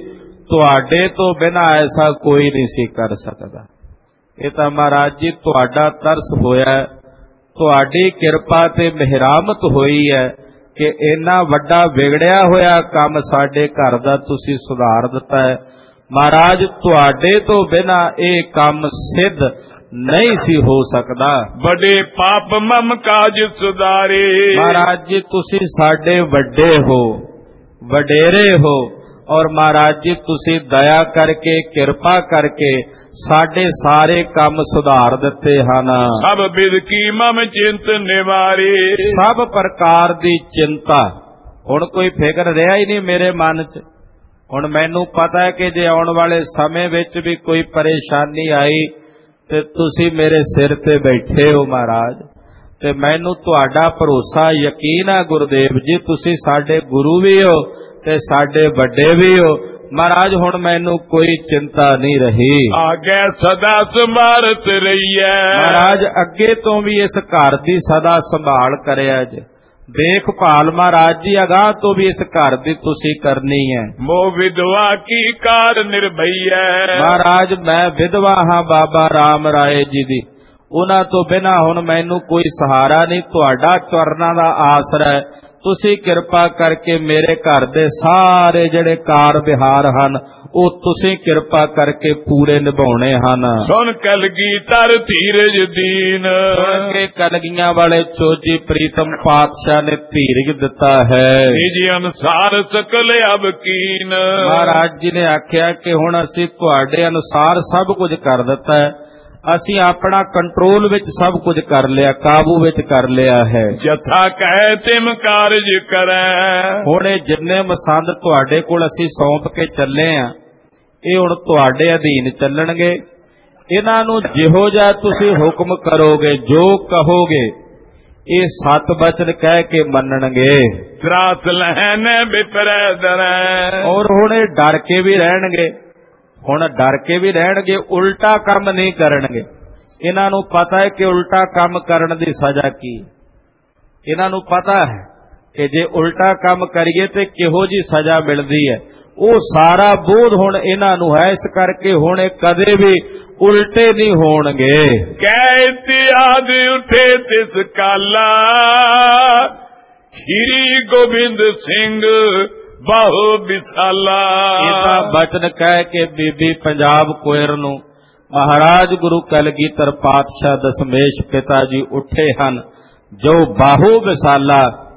ਤੁਹਾਡੇ ਤੋਂ ਬਿਨਾਂ ਐਸਾ ਕੋਈ ਨਹੀਂ ਸੀ ਕਰ ਸਕਦਾ। ਇਹ ਤਾਂ ਮਹਾਰਾਜ ਜੀ ਤੁਹਾਡਾ ਤਰਸ ਹੋਇਆ, ਤੁਹਾਡੀ ਕਿਰਪਾ ਤੇ ਮਿਹਰਾਮਤ ਹੋਈ ਹੈ ਕਿ ਇੰਨਾ ਵੱਡਾ ਵਿਗੜਿਆ ਹੋਇਆ ਕੰਮ ਸਾਡੇ ਘਰ ਦਾ ਤੁਸੀਂ ਸੁਧਾਰ ਦਿੱਤਾ ਹੈ। ਮਹਾਰਾਜ ਤੁਹਾਡੇ ਤੋਂ ਬਿਨਾਂ ਇਹ ਕੰਮ ਸਿੱਧ ਨਹੀਂ ਸੀ ਹੋ ਸਕਦਾ। ਬੜੇ ਪਾਪ ਮਮ ਕਾਜ ਸੁਧਾਰੇ। ਮਹਾਰਾਜ ਜੀ ਤੁਸੀਂ ਸਾਡੇ ਵੱਡੇ ਹੋ, ਵਡੇਰੇ ਹੋ, ਔਰ ਮਹਾਰਾਜ ਜੀ ਤੁਸੀਂ ਦਇਆ ਕਰਕੇ ਕਿਰਪਾ ਕਰਕੇ ਸਾਡੇ ਸਾਰੇ ਕੰਮ ਸੁਧਾਰ ਦਿੱਤੇ ਹਨ। ਸਭ ਬਿਦ ਕੀ ਮਮ ਚਿੰਤ ਨਿਵਾਰੇ। ਸਭ ਪ੍ਰਕਾਰ ਦੀ ਚਿੰਤਾ, ਹੁਣ ਕੋਈ ਫਿਕਰ ਰਿਹਾ ਹੀ ਨਹੀਂ ਮੇਰੇ ਮਨ 'ਚ। ਹੁਣ ਮੈਨੂੰ ਪਤਾ ਹੈ ਕਿ ਜੇ ਆਉਣ ਵਾਲੇ ਸਮੇਂ ਵਿੱਚ ਵੀ ਕੋਈ ਪਰੇਸ਼ਾਨੀ ਆਈ ਤੇ ਤੁਸੀਂ ਮੇਰੇ ਸਿਰ ਤੇ ਬੈਠੇ ਹੋ ਮਹਾਰਾਜ, ਤੇ ਮੈਨੂੰ ਤੁਹਾਡਾ ਭਰੋਸਾ ਯਕੀਨ ਹੈ ਗੁਰਦੇਵ ਜੀ, ਤੁਸੀਂ ਸਾਡੇ ਗੁਰੂ ਵੀ ਹੋ ਤੇ ਸਾਡੇ ਵੱਡੇ ਵੀ ਹੋ ਮਹਾਰਾਜ। ਹੁਣ ਮੈਨੂੰ ਕੋਈ ਚਿੰਤਾ ਨਹੀਂ ਰਹੀ, ਆਗੇ ਸਦਾ ਸੰਭਾਲਤ ਰਹੀਐ। ਮਹਾਰਾਜ ਅੱਗੇ ਤੋਂ ਵੀ ਇਸ ਘਰ ਦੀ ਸਦਾ ਸੰਭਾਲ ਕਰਿਆ ਜੇ, ਦੇਖਭਾਲ ਮਹਾਰਾਜ ਜੀ ਅਗਾਂਹ ਤੋਂ ਵੀ ਇਸ ਘਰ ਦੀ ਤੁਸੀਂ ਕਰਨੀ ਹੈ। ਮੋ ਵਿਧਵਾ ਕੀ ਕਾਰ ਨਿਰਭਈਐ। ਮਹਾਰਾਜ ਮੈਂ ਵਿਧਵਾ ਹਾਂ ਬਾਬਾ ਰਾਮ ਰਾਏ ਜੀ ਦੀ, ਉਹਨਾਂ ਤੋਂ ਬਿਨਾਂ ਹੁਣ ਮੈਨੂੰ ਕੋਈ ਸਹਾਰਾ ਨਹੀਂ, ਤੁਹਾਡਾ ਚਰਨਾਂ ਦਾ ਆਸਰਾ ਹੈ। ਤੁਸੀਂ ਕਿਰਪਾ ਕਰਕੇ ਮੇਰੇ ਘਰ ਦੇ ਸਾਰੇ ਜਿਹੜੇ ਕਾਰ ਵਿਹਾਰ ਹਨ ਉਹ ਤੁਸੀਂ ਕਿਰਪਾ ਕਰਕੇ ਪੂਰੇ ਨਿਭਾਉਣੇ ਹਨ। ਸੁਣ ਕਲਗੀਧਰ ਧੀਰਜ ਦੀਨ, ਸੁਣ ਕੇ ਕਲਗੀਆਂ ਵਾਲੇ ਚੋਜੀ ਪ੍ਰੀਤਮ ਪਾਤਸ਼ਾਹ ਨੇ ਧੀਰਜ ਦਿੱਤਾ ਹੈ। ਨਿਜ ਅਨੁਸਾਰ ਸਕਲ ਅਬ ਕੀਨ। ਮਹਾਰਾਜ ਜੀ ਨੇ ਆਖਿਆ ਕਿ ਹੁਣ ਅਸੀਂ ਤੁਹਾਡੇ ਅਨੁਸਾਰ ਸਭ ਕੁਝ ਕਰ ਦਿੱਤਾ ਹੈ, ਅਸੀਂ ਆਪਣਾ ਕੰਟਰੋਲ ਵਿੱਚ ਸਭ ਕੁਝ ਕਰ ਲਿਆ, ਕਾਬੂ ਵਿੱਚ ਕਰ ਲਿਆ ਹੈ। ਜਥਾ ਕਹਿ ਤਿਮ ਕਾਰਜ ਕਰੈ। ਹੁਣ ਇਹ ਜਿੰਨੇ ਮਸੰਦ ਤੁਹਾਡੇ ਕੋਲ ਅਸੀਂ ਸੌਂਪ ਕੇ ਚੱਲੇ ਆ, ਇਹ ਹੁਣ ਤੁਹਾਡੇ ਅਧੀਨ ਚੱਲਣਗੇ। ਇਹਨਾਂ ਨੂੰ ਜਿਹੋ ਜਿਹਾ ਤੁਸੀਂ ਹੁਕਮ ਕਰੋਗੇ, ਜੋ ਕਹੋਗੇ, ਇਹ 7 ਬਚਨ ਕਹਿ ਕੇ ਮੰਨਣਗੇ। ਤਰਾਸ ਲਹਿਨ ਬਿਪਰੈ ਦਰੈ। ਔਰ ਹੁਣ ਇਹ ਡਰ ਕੇ ਵੀ ਰਹਿਣਗੇ, ਹੁਣ ਡਰ ਕੇ ਵੀ ਰਹਿਣਗੇ, ਉਲਟਾ ਕੰਮ ਨਹੀਂ ਕਰਨਗੇ। ਇਹਨਾਂ ਨੂੰ ਪਤਾ ਹੈ ਕਿ ਉਲਟਾ ਕੰਮ ਕਰਨ ਦੀ ਸਜ਼ਾ ਕੀ, ਇਹਨਾਂ ਨੂੰ ਪਤਾ ਹੈ ਕਿ ਜੇ ਉਲਟਾ ਕੰਮ ਕਰੀਏ ਤੇ ਕਿਹੋ ਜੀ ਸਜ਼ਾ ਮਿਲਦੀ ਹੈ, ਉਹ ਸਾਰਾ ਬੋਧ ਹੁਣ ਇਹਨਾਂ ਨੂੰ ਹੈ। ਇਸ ਕਰਕੇ ਹੁਣ ਇਹ ਕਦੇ ਵੀ ਉਲਟੇ ਨਹੀਂ ਹੋਣਗੇ। ਕਹਿ ਇਤਿਆਦ ਉਠੇ ਤਿਸ ਕਾਲਾ, ਸ਼੍ਰੀ ਗੋਬਿੰਦ ਸਿੰਘ ਬਾਹੋ ਵਿਸਾਲਾ। ਇਹਦਾ ਬਚਨ ਕਹਿ ਕੇ ਬੀਬੀ ਪੰਜਾਬ ਕੋਇਰ ਨੂੰ ਮਹਾਰਾਜ ਗੁਰੂ ਕਲਗੀਧਰ ਪਾਤਸ਼ਾਹ ਦਸ਼ਮੇਸ਼ ਪਿਤਾ ਜੀ ਉੱਠੇ ਹਨ, ਜੋ ਬਾਹੋ ਵਿਸਾਲਾ,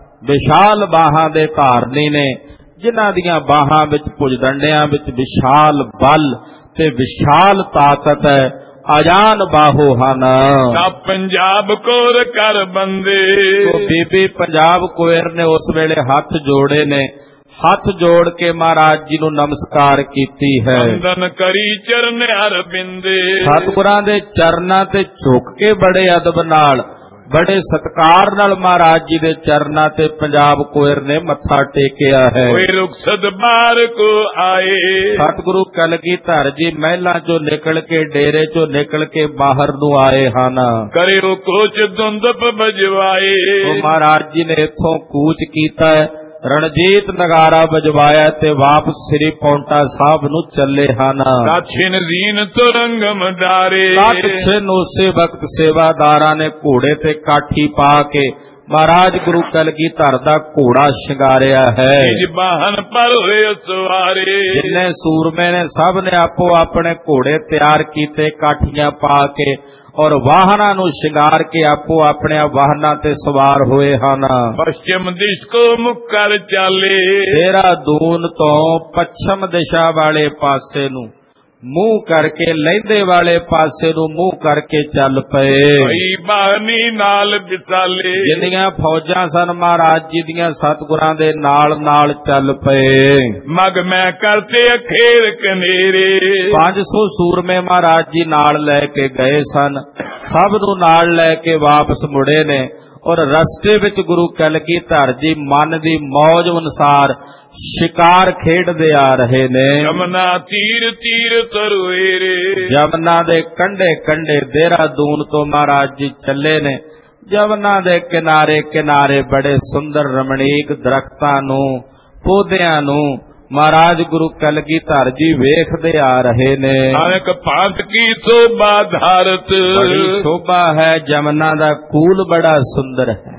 ਵਿਸ਼ਾਲ ਬਾਹਾਂ ਦੇ ਧਾਰਨੀ ਨੇ, ਜਿਨ੍ਹਾਂ ਦੀਆਂ ਬਾਹਾਂ ਵਿੱਚ ਭੁਜਦੰਡਿਆਂ ਵਿੱਚ ਵਿਸ਼ਾਲ ਬਲ ਤੇ ਵਿਸ਼ਾਲ ਤਾਕਤ ਹੈ, ਅਜਾਨ ਬਾਹੋ ਹਨ। ਤਾਂ ਪੰਜਾਬ ਕੋਰ ਕਰ ਬੰਦੇ। ਬੀਬੀ ਪੰਜਾਬ ਕੋਇਰ ਨੇ ਉਸ ਵੇਲੇ ਹੱਥ ਜੋੜੇ ਨੇ, ਹੱਥ ਜੋੜ ਕੇ ਮਹਾਰਾਜ ਜੀ ਨੂੰ ਨਮਸਕਾਰ ਕੀਤੀ ਹੈ। ਵੰਦਨ ਕਰੀ ਚਰਨ ਅਰਬਿੰਦੇ। ਸਤਿਗੁਰਾਂ ਦੇ ਚਰਨਾਂ ਤੇ ਝੁਕ ਕੇ ਬੜੇ ਅਦਬ ਨਾਲ, ਬੜੇ ਸਤਿਕਾਰ ਨਾਲ ਮਹਾਰਾਜ ਜੀ ਦੇ ਚਰਨਾਂ ਤੇ ਪੰਜਾਬ ਕੋਇਰ ਨੇ ਮੱਥਾ ਟੇਕਿਆ ਹੈ। ਕੋਈ ਰੁਖਸਤ ਬਾਹਰ ਕੋ ਆਏ। ਸਤਿਗੁਰੂ ਕਲਗੀਧਰ ਜੀ ਮਹਿਲਾਂ ਚੋਂ ਨਿਕਲ ਕੇ, ਡੇਰੇ ਚੋਂ ਨਿਕਲ ਕੇ ਬਾਹਰ ਨੂੰ ਆਏ ਹਨ। ਕਰਿਓ ਕੋਚ ਦੁੰਦਪ ਬਜਵਾਏ। ਉਹ ਮਹਾਰਾਜ ਜੀ ਨੇ ਇੱਥੋਂ ਕੂਚ ਕੀਤਾ ਹੈ, ਰਣਜੀਤ ਨਗਾਰਾ ਵਜਵਾਇਆ ਤੇ ਵਾਪਸ ਸ੍ਰੀ ਪੌਂਟਾ ਸਾਹਿਬ ਨੂੰ ਚੱਲੇ ਹਨ। ਦਛਿਨ ਦੀਨ ਤੁਰੰਗਮ ਡਾਰੇ। ਦਛਿਨ ਉਸੇ ਵਕਤ ਸੇਵਾਦਾਰਾਂ ਨੇ ਘੋੜੇ ਤੇ ਕਾਠੀ ਪਾ ਕੇ ਮਹਾਰਾਜ ਗੁਰੂ ਕਲਗੀਧਰ ਦਾ ਘੋੜਾ ਸ਼ਿੰਗਾਰਿਆ ਹੈ। ਨਿਜ ਬਾਹਨ ਪਰ ਹੋਏ ਸਵਾਰੇ। ਜਿੰਨੇ ਸੂਰਮੇ ਨੇ ਸਭ ਨੇ ਆਪੋ ਆਪਣੇ ਘੋੜੇ ਤਿਆਰ ਕੀਤੇ ਕਾਠੀਆਂ ਪਾ ਕੇ, ਔਰ ਵਾਹਨਾਂ ਨੂੰ ਸ਼ਿੰਗਾਰ ਕੇ ਆਪੋ ਆਪਣੇ ਵਾਹਨਾਂ ਤੇ ਸਵਾਰ ਹੋਏ ਹਨ। ਪਸ਼ਚਿਮ ਦਿਸ਼ ਕੋ ਮੁਖ ਕਰ ਚਾਲੇ। ਦੇਹਰਾਦੂਨ ਤੋਂ ਪੱਛਮ ਦਿਸ਼ਾ ਵਾਲੇ ਪਾਸੇ ਨੂੰ ਮੂੰਹ ਕਰਕੇ, ਲਹਿੰਦੇ ਵਾਲੇ ਪਾਸੇ ਨੂੰ ਮੂੰਹ ਕਰਕੇ ਚੱਲ ਪਏ। ਭਈ ਬਾਣੀ ਨਾਲ ਵਿਚਾਲੇ। ਜਿੰਨੀਆਂ ਫੌਜਾਂ ਸਨ ਮਹਾਰਾਜ ਜੀ ਦੀਆਂ ਸਤਿਗੁਰਾਂ ਦੇ ਨਾਲ ਨਾਲ ਚੱਲ ਪਏ। ਮਗ ਮੈਂ ਕਰਤੇ ਅਖੇਰ ਕਨੇਰੇ। 500 ਸੂਰਮੇ ਮਹਾਰਾਜ ਜੀ ਨਾਲ ਲੈ ਕੇ ਗਏ ਸਨ, ਸਭ ਨੂੰ ਨਾਲ ਲੈ ਕੇ ਵਾਪਸ ਮੁੜੇ ਨੇ। ਔਰ ਰਸਤੇ ਵਿੱਚ ਗੁਰੂ ਕਲਗੀਧਰ ਜੀ ਮਨ ਦੀ ਮੌਜ ਅਨੁਸਾਰ ਸ਼ਿਕਾਰ ਖੇਡਦੇ ਆ ਰਹੇ ਨੇ। ਜਮਨਾ ਤੀਰ ਤੀਰ ਤਰੁਏਰੇ। ਜਮਨਾ ਦੇ ਕੰਢੇ ਕੰਢੇ ਦੇਹਰਾਦੂਨ ਤੋਂ ਮਹਾਰਾਜ ਜੀ ਚੱਲੇ ਨੇ। ਜਮਨਾ ਦੇ ਕਿਨਾਰੇ ਕਿਨਾਰੇ ਬੜੇ ਸੁੰਦਰ ਰਮਣੀਕ ਦਰਖਤਾਂ ਨੂੰ, ਪੌਦਿਆਂ ਨੂੰ ਮਹਾਰਾਜ ਗੁਰੂ ਕਲਗੀਧਰ ਜੀ ਵੇਖਦੇ ਆ ਰਹੇ ਨੇ। ਅਨੇਕ ਭਾਂਤ ਕੀ ਸ਼ੋਭਾ ਧਾਰਤ। ਬੜੀ ਸ਼ੋਭਾ ਹੈ। ਜਮਨਾ ਦਾ ਕੂਲ ਬੜਾ ਸੁੰਦਰ ਹੈ,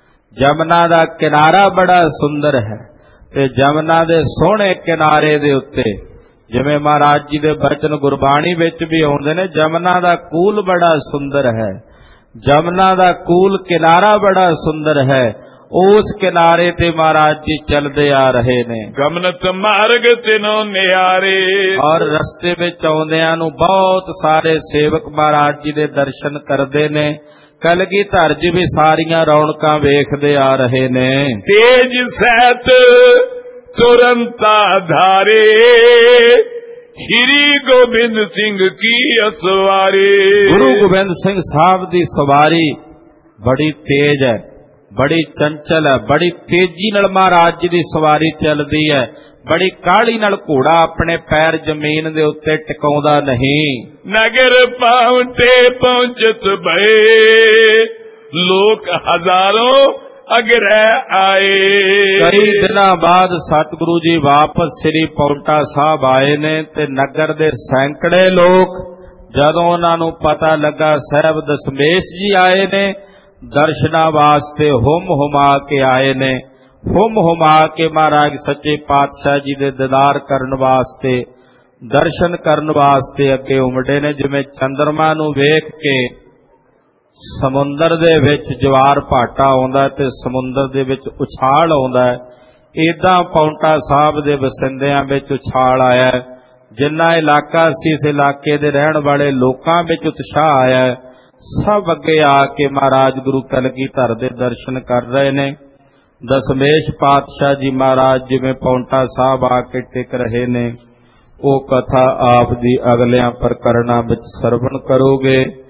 ਜਮਨਾ ਦਾ ਕਿਨਾਰਾ ਬੜਾ ਸੁੰਦਰ ਹੈ, ਤੇ ਜਮਨਾ ਦੇ ਸੋਹਣੇ ਕਿਨਾਰੇ ਦੇ ਉੱਤੇ ਜਿਵੇਂ ਮਹਾਰਾਜ ਜੀ ਦੇ ਬਚਨ ਗੁਰਬਾਣੀ ਵਿੱਚ ਵੀ ਆਉਂਦੇ ਨੇ, ਜਮਨਾ ਦਾ ਕੂਲ ਬੜਾ ਸੁੰਦਰ ਹੈ, ਜਮਨਾ ਦਾ ਕੂਲ ਕਿਨਾਰਾ ਬੜਾ ਸੁੰਦਰ ਹੈ। ਉਸ ਕਿਨਾਰੇ ਤੇ ਮਹਾਰਾਜ ਜੀ ਚੱਲਦੇ ਆ ਰਹੇ ਨੇ। ਗਮਨਤ ਮਾਰਗ ਤਿਨੋ ਨਿਆਰੇ। ਔਰ ਰਸਤੇ ਵਿੱਚ ਆਉਂਦਿਆਂ ਨੂੰ ਬਹੁਤ ਸਾਰੇ ਸੇਵਕ ਮਹਾਰਾਜ ਜੀ ਦੇ ਦਰਸ਼ਨ ਕਰਦੇ ਨੇ। ਕਲਗੀਧਰ ਜੀ ਵੀ ਸਾਰੀਆਂ ਰੌਣਕਾਂ ਵੇਖਦੇ ਆ ਰਹੇ ਨੇ। ਤੇਜ ਸਹਿਤ ਤੁਰੰਤਾ ਧਾਰੇ। श्री गोबिंद सिंह की असवारी। गुरु गोबिंद सिंह साहब दी सवारी बड़ी तेज है, बड़ी चंचल है, बड़ी तेजी नाल महाराज जी दी सवारी चलदी है। बड़ी काहली नाल घोड़ा अपने पैर जमीन दे उत्ते टिकाउंदा नहीं। नगर पाउंटे पहुंचत भए लोक हजारों अग्रह आए। कई दिनां बाद सतगुरु जी वापस श्री पौंटा साहब आए ने ते नगर दे सैकड़े लोग जदों उन्हां नूं पता लगा साहब दशमेश जी आए ने दर्शनां वास्ते हुम हुमा के आए ने। हुम हुमा के महाराज सच्चे पातशाह जी दे दीदार करन वास्ते दर्शन करन वास्ते अगे उमड़े ने। जिवें चंद्रमा नूं वेख के समुंदर दे विच जवार भाटा आउंदा ते समुंदर दे विच उछाल आउंदा है, इदां पौंटा साहब दे वसिंदियां विच उछाल आया है। जिन्ना इलाका सी इस इलाके दे रहण वाले लोकां विच उत्साह आया है। सब अगे आके महाराज गुरु कलगीधर दे दर्शन कर रहे ने। दशमेश पातशाह जी महाराज जिवें पौंटा साहब आके टिक रहे ने, वो कथा आप दी अगलियां प्रकरणां विच सरवण करोगे।